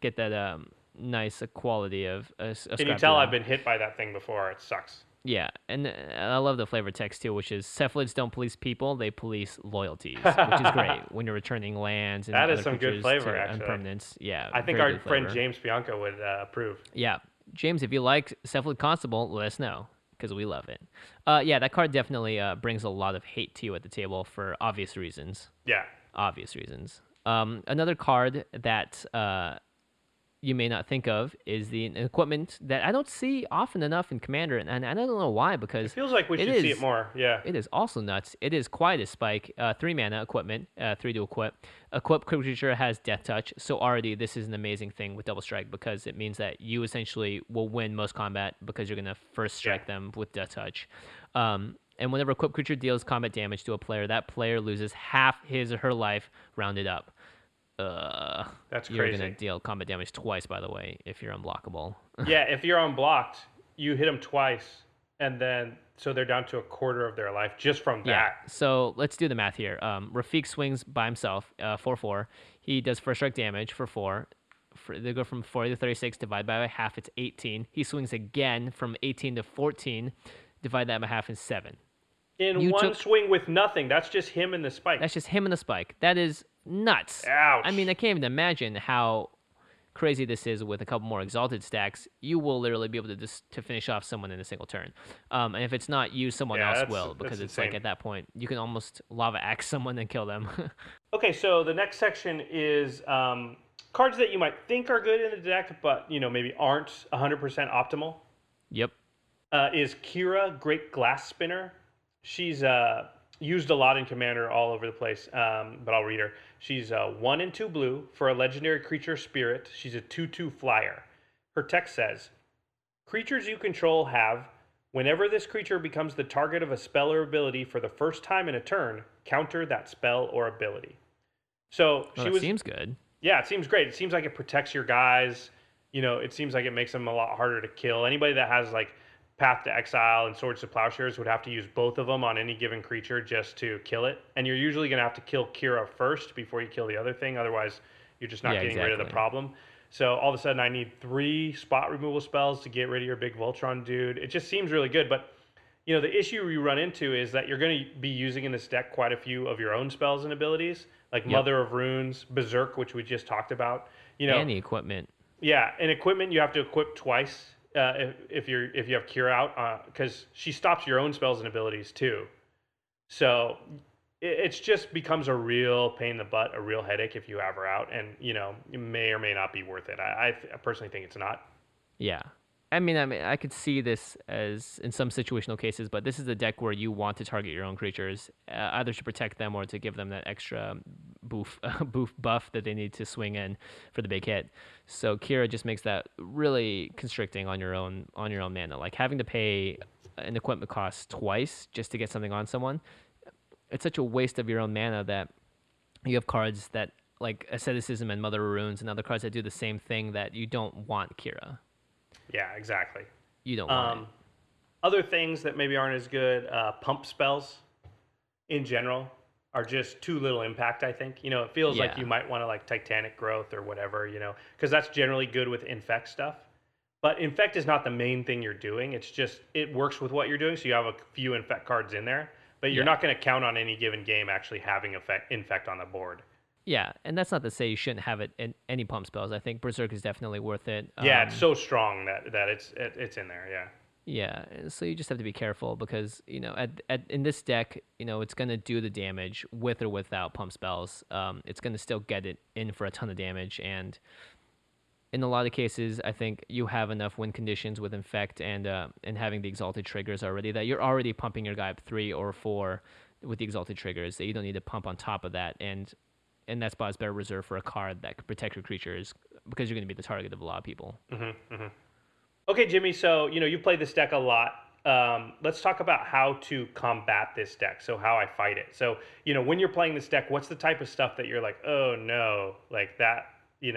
nice quality of. Can you tell I've been hit by that thing before? It sucks. Yeah, and I love the flavor text too, which is Cephalids don't police people; they police loyalties, which is great when you're returning lands. And that is some good flavor, actually. Permanents. Yeah, I think our friend James Bianco would approve. Yeah, James, if you like Cephalid Constable, let us know because we love it. Yeah, that card definitely brings a lot of hate to you at the table for obvious reasons. Yeah, obvious reasons. Another card that you may not think of is the equipment that I don't see often enough in Commander, and I don't know why, because It feels like we should see it more. Yeah. it is also nuts. It is quite a spike. 3 mana equipment, 3 to equip. Equip creature has Death Touch, so already this is an amazing thing with Double Strike, because it means that you essentially will win most combat because you're gonna first strike them with Death Touch. And whenever equipped creature deals combat damage to a player, that player loses half his or her life rounded up. That's You're crazy. gonna deal combat damage twice, by the way, if you're unblockable. Yeah, if you're unblocked, you hit them twice, and then so they're down to a quarter of their life just from Yeah. that. So let's do the math here. Rafiq swings by himself, 4/4. He does first strike damage for 4. They go from 40 to 36. Divide by half, it's 18. He swings again from 18 to 14. Divide that by half, is 7. In You one took- swing with nothing. That's just him and the spike. That's just him and the spike. That is nuts. Ouch. I mean, I can't even imagine how crazy this is with a couple more exalted stacks. You will literally be able to finish off someone in a single turn. And if it's not you, someone Yeah, else that's- will, that's because it's insane. like at that point you can almost lava axe someone and kill them. Okay, so the next section is cards that you might think are good in the deck, but maybe aren't 100% optimal. Yep. Is Kira, Great Glass Spinner. She's used a lot in Commander all over the place, but I'll read her. She's 1 and 2 blue for a legendary creature spirit. She's a 2/2 flyer. Her text says, creatures you control have, whenever this creature becomes the target of a spell or ability for the first time in a turn, counter that spell or ability. So Well, she that was. seems good. Yeah, it seems great. It seems like it protects your guys. It seems like it makes them a lot harder to kill. Anybody that has like Path to Exile and Swords to Plowshares would have to use both of them on any given creature just to kill it. And you're usually going to have to kill Kira first before you kill the other thing. Otherwise, you're just not Yeah, getting rid of the exactly. problem. So all of a sudden, I need 3 spot removal spells to get rid of your big Voltron dude. It just seems really good. But the issue you run into is that you're going to be using in this deck quite a few of your own spells and abilities, like Mother of Runes, Berserk, which we just talked about. And the equipment. Yeah, and equipment you have to equip twice if you have Kira out, because she stops your own spells and abilities too. So it's just becomes a real pain in the butt, a real headache if you have her out, and it may or may not be worth it. I personally think it's not. Yeah. I mean, I could see this as in some situational cases, but this is a deck where you want to target your own creatures, either to protect them or to give them that extra buff that they need to swing in for the big hit. So Kira just makes that really constricting on your own mana. Like having to pay an equipment cost twice just to get something on someone, it's such a waste of your own mana that you have cards that like Asceticism and Mother of Runes and other cards that do the same thing that you don't want Kira. Yeah, exactly. You don't want it. Other things that maybe aren't as good, pump spells in general are just too little impact, I think. It feels like Yeah. you might want to like Titanic Growth or whatever, because that's generally good with infect stuff. But infect is not the main thing you're doing. It's just, it works with what you're doing. So you have a few infect cards in there, but you're Yeah. not going to count on any given game actually having infect on the board. Yeah, and that's not to say you shouldn't have it in any pump spells. I think Berserk is definitely worth it. Yeah, it's so strong that it's in there. Yeah. Yeah, and so you just have to be careful because in this deck, it's gonna do the damage with or without pump spells. It's gonna still get it in for a ton of damage, and in a lot of cases, I think you have enough win conditions with infect and having the exalted triggers already that you're already pumping your guy up 3 or 4 with the exalted triggers. That you don't need to pump on top of that, and that spot is better reserved for a card that could protect your creatures because you're going to be the target of a lot of people. Okay, Jimmy. So you played this deck a lot. Let's talk about how to combat this deck. So how I fight it. So when you're playing this deck, what's the type of stuff that you're like, oh no, like that,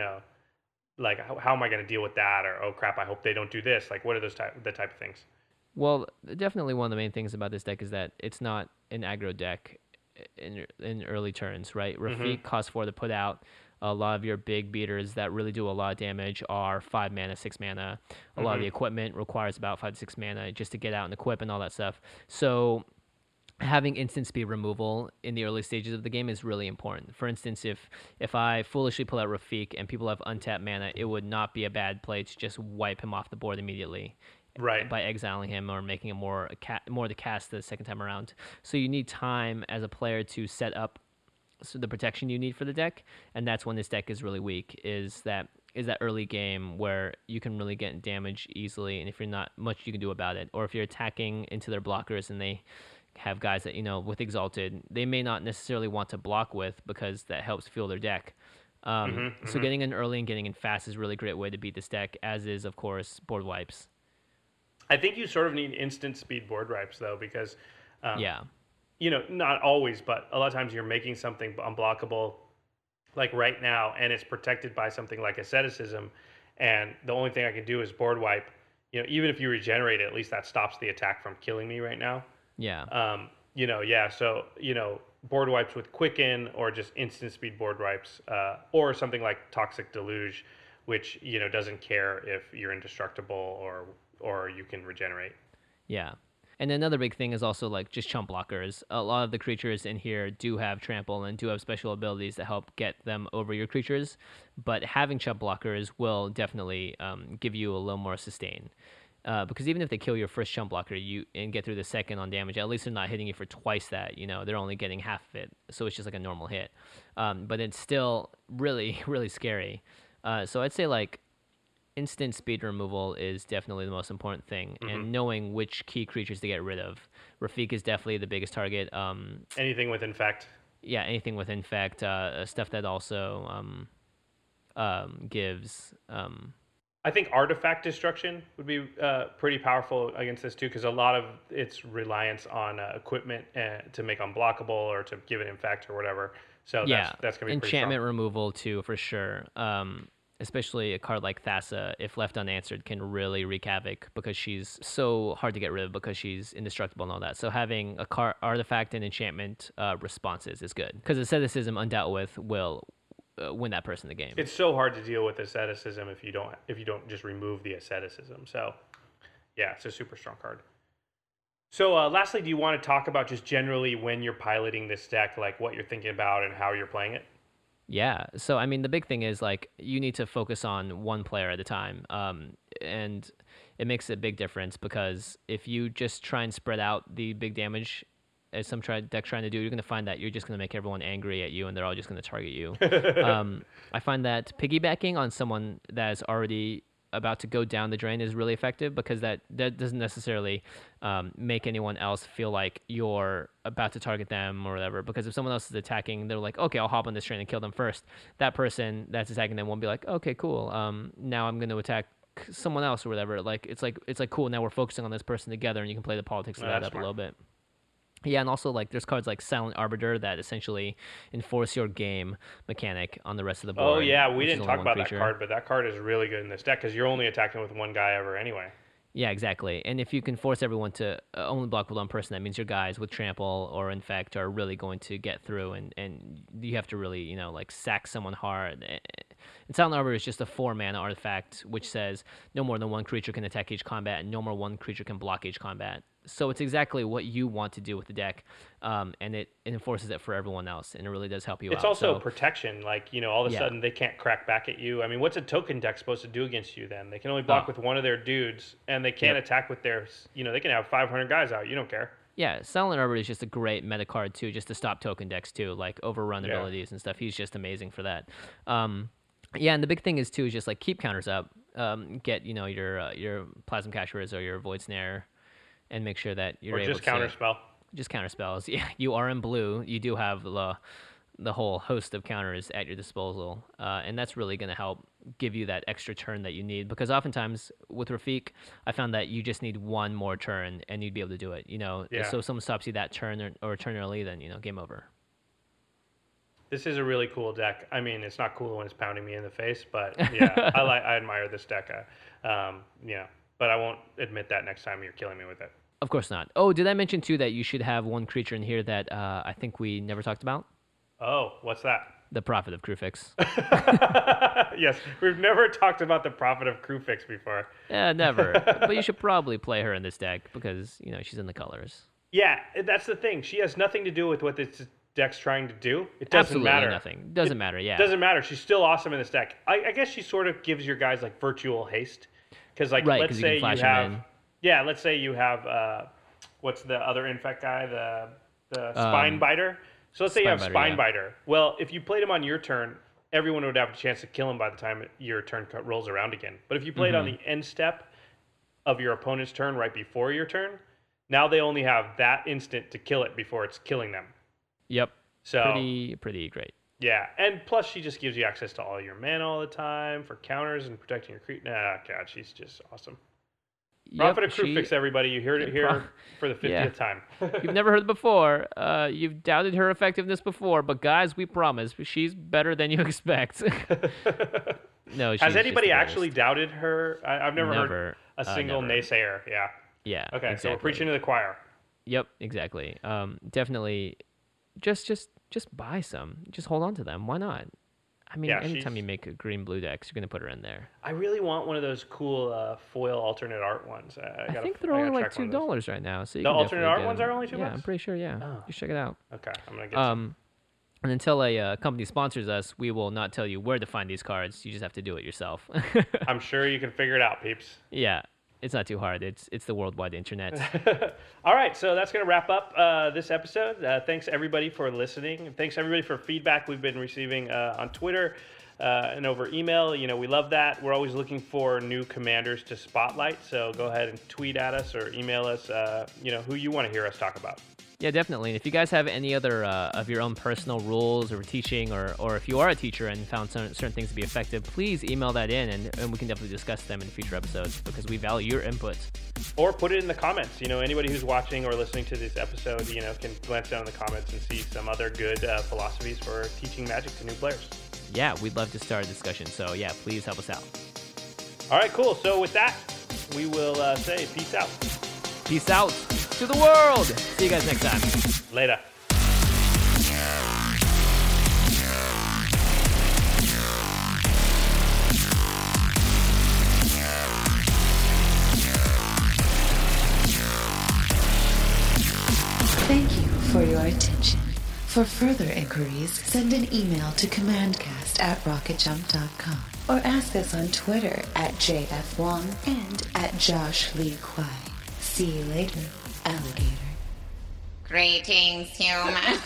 like how am I going to deal with that? Or oh crap, I hope they don't do this. Like what are the type of things? Well, definitely one of the main things about this deck is that it's not an aggro deck in early turns, right? Rafiq costs 4 to put out. A lot of your big beaters that really do a lot of damage are 5 mana, 6 mana. A lot of the equipment requires about 5 to 6 mana just to get out and equip and all that stuff. So having instant speed removal in the early stages of the game is really important. For instance, if I foolishly pull out Rafiq and people have untapped mana, it would not be a bad play to just wipe him off the board immediately. Right. By exiling him or making him more to cast the second time around. So you need time as a player to set up so the protection you need for the deck, and that's when this deck is really weak. Is that early game where you can really get damage easily, and if you're not much you can do about it, or if you're attacking into their blockers and they have guys that with Exalted, they may not necessarily want to block with because that helps fuel their deck. So getting in early and getting in fast is a really great way to beat this deck, as is of course board wipes. I think you sort of need instant speed board wipes though, because Yeah. Not always, but a lot of times you're making something unblockable, like right now, and it's protected by something like asceticism, and the only thing I can do is board wipe. Even if you regenerate it, at least that stops the attack from killing me right now. Yeah. So board wipes with Quicken, or just instant speed board wipes, or something like Toxic Deluge, which doesn't care if you're indestructible or you can regenerate. Yeah. And another big thing is also like just chump blockers. A lot of the creatures in here do have trample and do have special abilities that help get them over your creatures, but having chump blockers will definitely give you a little more sustain. Because even if they kill your first chump blocker and get through the second on damage, at least they're not hitting you for twice that. They're only getting half of it, so it's just like a normal hit. But it's still really, really scary. So I'd say like instant speed removal is definitely the most important thing, and knowing which key creatures to get rid of. Rafik is definitely the biggest target. Anything with Infect. Yeah, anything with Infect. Stuff that also gives... I think Artifact Destruction would be pretty powerful against this too, because a lot of its reliance on equipment to make unblockable or to give it Infect or whatever. So yeah, that's going to be enchantment pretty removal too, for sure. Especially a card like Thassa, if left unanswered, can really wreak havoc because she's so hard to get rid of because she's indestructible and all that. So having a card, artifact, and enchantment responses is good, because asceticism undealt with will win that person the game. It's so hard to deal with asceticism if you don't just remove the asceticism. So yeah, it's a super strong card. So lastly, do you want to talk about just generally when you're piloting this deck, like what you're thinking about and how you're playing it? Yeah. So, I mean, the big thing is, like, you need to focus on one player at a time. And it makes a big difference, because if you just try and spread out the big damage, as some deck's trying to do, you're going to find that you're just going to make everyone angry at you, and they're all just going to target you. I find that piggybacking on someone that is already about to go down the drain is really effective, because that doesn't necessarily make anyone else feel like you're about to target them or whatever. Because if someone else is attacking, they're like, okay, I'll hop on this train and kill them first. That person that's attacking them won't be like, okay, cool. Now I'm going to attack someone else or whatever. It's like cool. Now we're focusing on this person together, and you can play the politics of that up a little bit. Yeah, and also, like, there's cards like Silent Arbiter that essentially enforce your game mechanic on the rest of the board. Oh, yeah, we didn't talk about that card, but that card is really good in this deck, because you're only attacking with one guy ever anyway. Yeah, exactly. And if you can force everyone to only block with one person, that means your guys with Trample or Infect are really going to get through, and you have to really, like, sack someone hard. And Silent Arbiter is just a 4-mana artifact, which says no more than one creature can attack each combat, and no more one creature can block each combat. So it's exactly what you want to do with the deck, and it enforces it for everyone else, and it really does help you out. It's also protection. Like, all of a sudden they can't crack back at you. I mean, what's a token deck supposed to do against you then? They can only block with one of their dudes, and they can't attack with their, they can have 500 guys out. You don't care. Yeah, Silent Arbiter is just a great meta card, too, just to stop token decks, too, like overrun abilities and stuff. He's just amazing for that. Yeah, and the big thing is, too, is just, like, keep counters up. Get, your Plasm Catchers or your Void Snare, and make sure that you're able to... Or just counterspell. Just counterspells. Yeah, you are in blue. You do have the whole host of counters at your disposal. And that's really going to help give you that extra turn that you need. Because oftentimes, with Rafik, I found that you just need one more turn, and you'd be able to do it. So if someone stops you that turn or turn early, then, game over. This is a really cool deck. I mean, it's not cool when it's pounding me in the face, but yeah, I admire this deck. But I won't admit that next time you're killing me with it. Of course not. Oh, did I mention, too, that you should have one creature in here that I think we never talked about? Oh, what's that? The Prophet of Kruphix. Yes, we've never talked about the Prophet of Kruphix before. Yeah, never. But you should probably play her in this deck because, she's in the colors. Yeah, that's the thing. She has nothing to do with what this deck's trying to do. It doesn't matter. Nothing. Doesn't matter, yeah. It doesn't matter. She's still awesome in this deck. I guess she sort of gives your guys, like, virtual haste. Because, like, let's say you have... Yeah, let's say you have... what's the other Infect guy? The Spine Biter. So let's say you have Spinebiter, Spinebiter. Well, if you played him on your turn, everyone would have a chance to kill him by the time your turn rolls around again. But if you played on the end step of your opponent's turn right before your turn, now they only have that instant to kill it before it's killing them. Yep. So pretty great. Yeah, and plus she just gives you access to all your mana all the time for counters and protecting your creep. Nah, God, she's just awesome. Prophet of Crucifix, everybody. You heard it here for the 50th time. You've never heard it before. You've doubted her effectiveness before, but guys, we promise she's better than you expect. No, has anybody actually doubted her? I've never heard a single naysayer. Yeah. Yeah. Okay, exactly. so we're preaching to the choir. Yep, exactly. Definitely, just buy some. Just hold on to them. Why not? I mean, anytime you make a green-blue decks, you're going to put her in there. I really want one of those cool foil alternate art ones. I think they're only like $2 right now. So you the can alternate art ones them. are only $2? Yeah, I'm pretty sure, yeah. Oh. You check it out. Okay, I'm going to get some. And until a company sponsors us, we will not tell you where to find these cards. You just have to do it yourself. I'm sure you can figure it out, peeps. Yeah, it's not too hard. It's the worldwide internet. All right, so that's going to wrap up this episode. Thanks, everybody, for listening. Thanks, everybody, for feedback we've been receiving on Twitter and over email. You know, we love that. We're always looking for new commanders to spotlight, so go ahead and tweet at us or email us, who you want to hear us talk about. Yeah, definitely. And if you guys have any other of your own personal rules or teaching, or if you are a teacher and found certain things to be effective, please email that in, and we can definitely discuss them in future episodes because we value your input. Or put it in the comments. You know, anybody who's watching or listening to this episode, can glance down in the comments and see some other good philosophies for teaching Magic to new players. Yeah, we'd love to start a discussion. So yeah, please help us out. All right, cool. So with that, we will say peace out. Peace out to the world. See you guys next time. Later. Thank you for your attention. For further inquiries, send an email to commandcast@rocketjump.com or ask us on Twitter @JFWong and @JoshLeeQuai. See you later, alligator. Greetings, humans.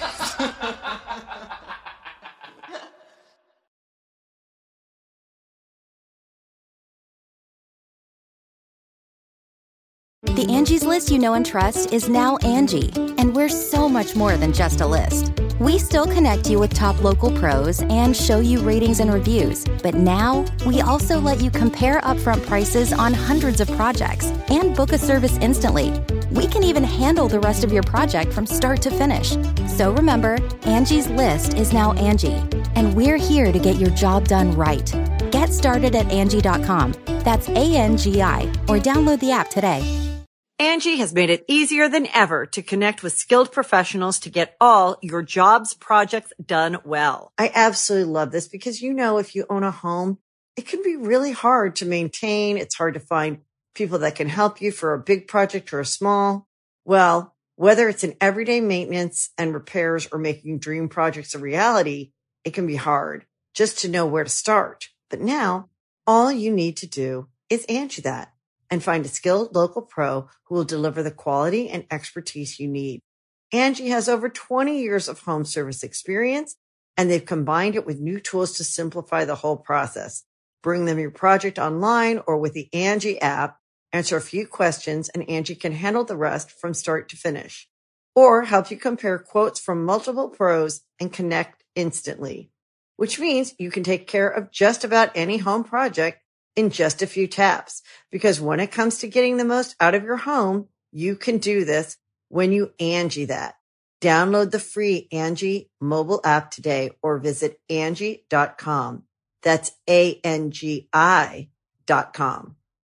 The Angie's List you know and trust is now Angie, and we're so much more than just a list. We still connect you with top local pros and show you ratings and reviews, but now we also let you compare upfront prices on hundreds of projects and book a service instantly. We can even handle the rest of your project from start to finish. So remember, Angie's List is now Angie, and we're here to get your job done right. Get started at Angie.com. That's ANGI, or download the app today. Angie has made it easier than ever to connect with skilled professionals to get all your jobs projects done well. I absolutely love this because, if you own a home, it can be really hard to maintain. It's hard to find people that can help you for a big project or a small. Well, whether it's in everyday maintenance and repairs or making dream projects a reality, it can be hard just to know where to start. But now all you need to do is Angie that and find a skilled local pro who will deliver the quality and expertise you need. Angie has over 20 years of home service experience, and they've combined it with new tools to simplify the whole process. Bring them your project online or with the Angie app, answer a few questions, and Angie can handle the rest from start to finish. Or help you compare quotes from multiple pros and connect instantly, which means you can take care of just about any home project in just a few taps. Because when it comes to getting the most out of your home, you can do this when you Angie that. Download the free Angie mobile app today or visit Angie.com. That's ANGI.com.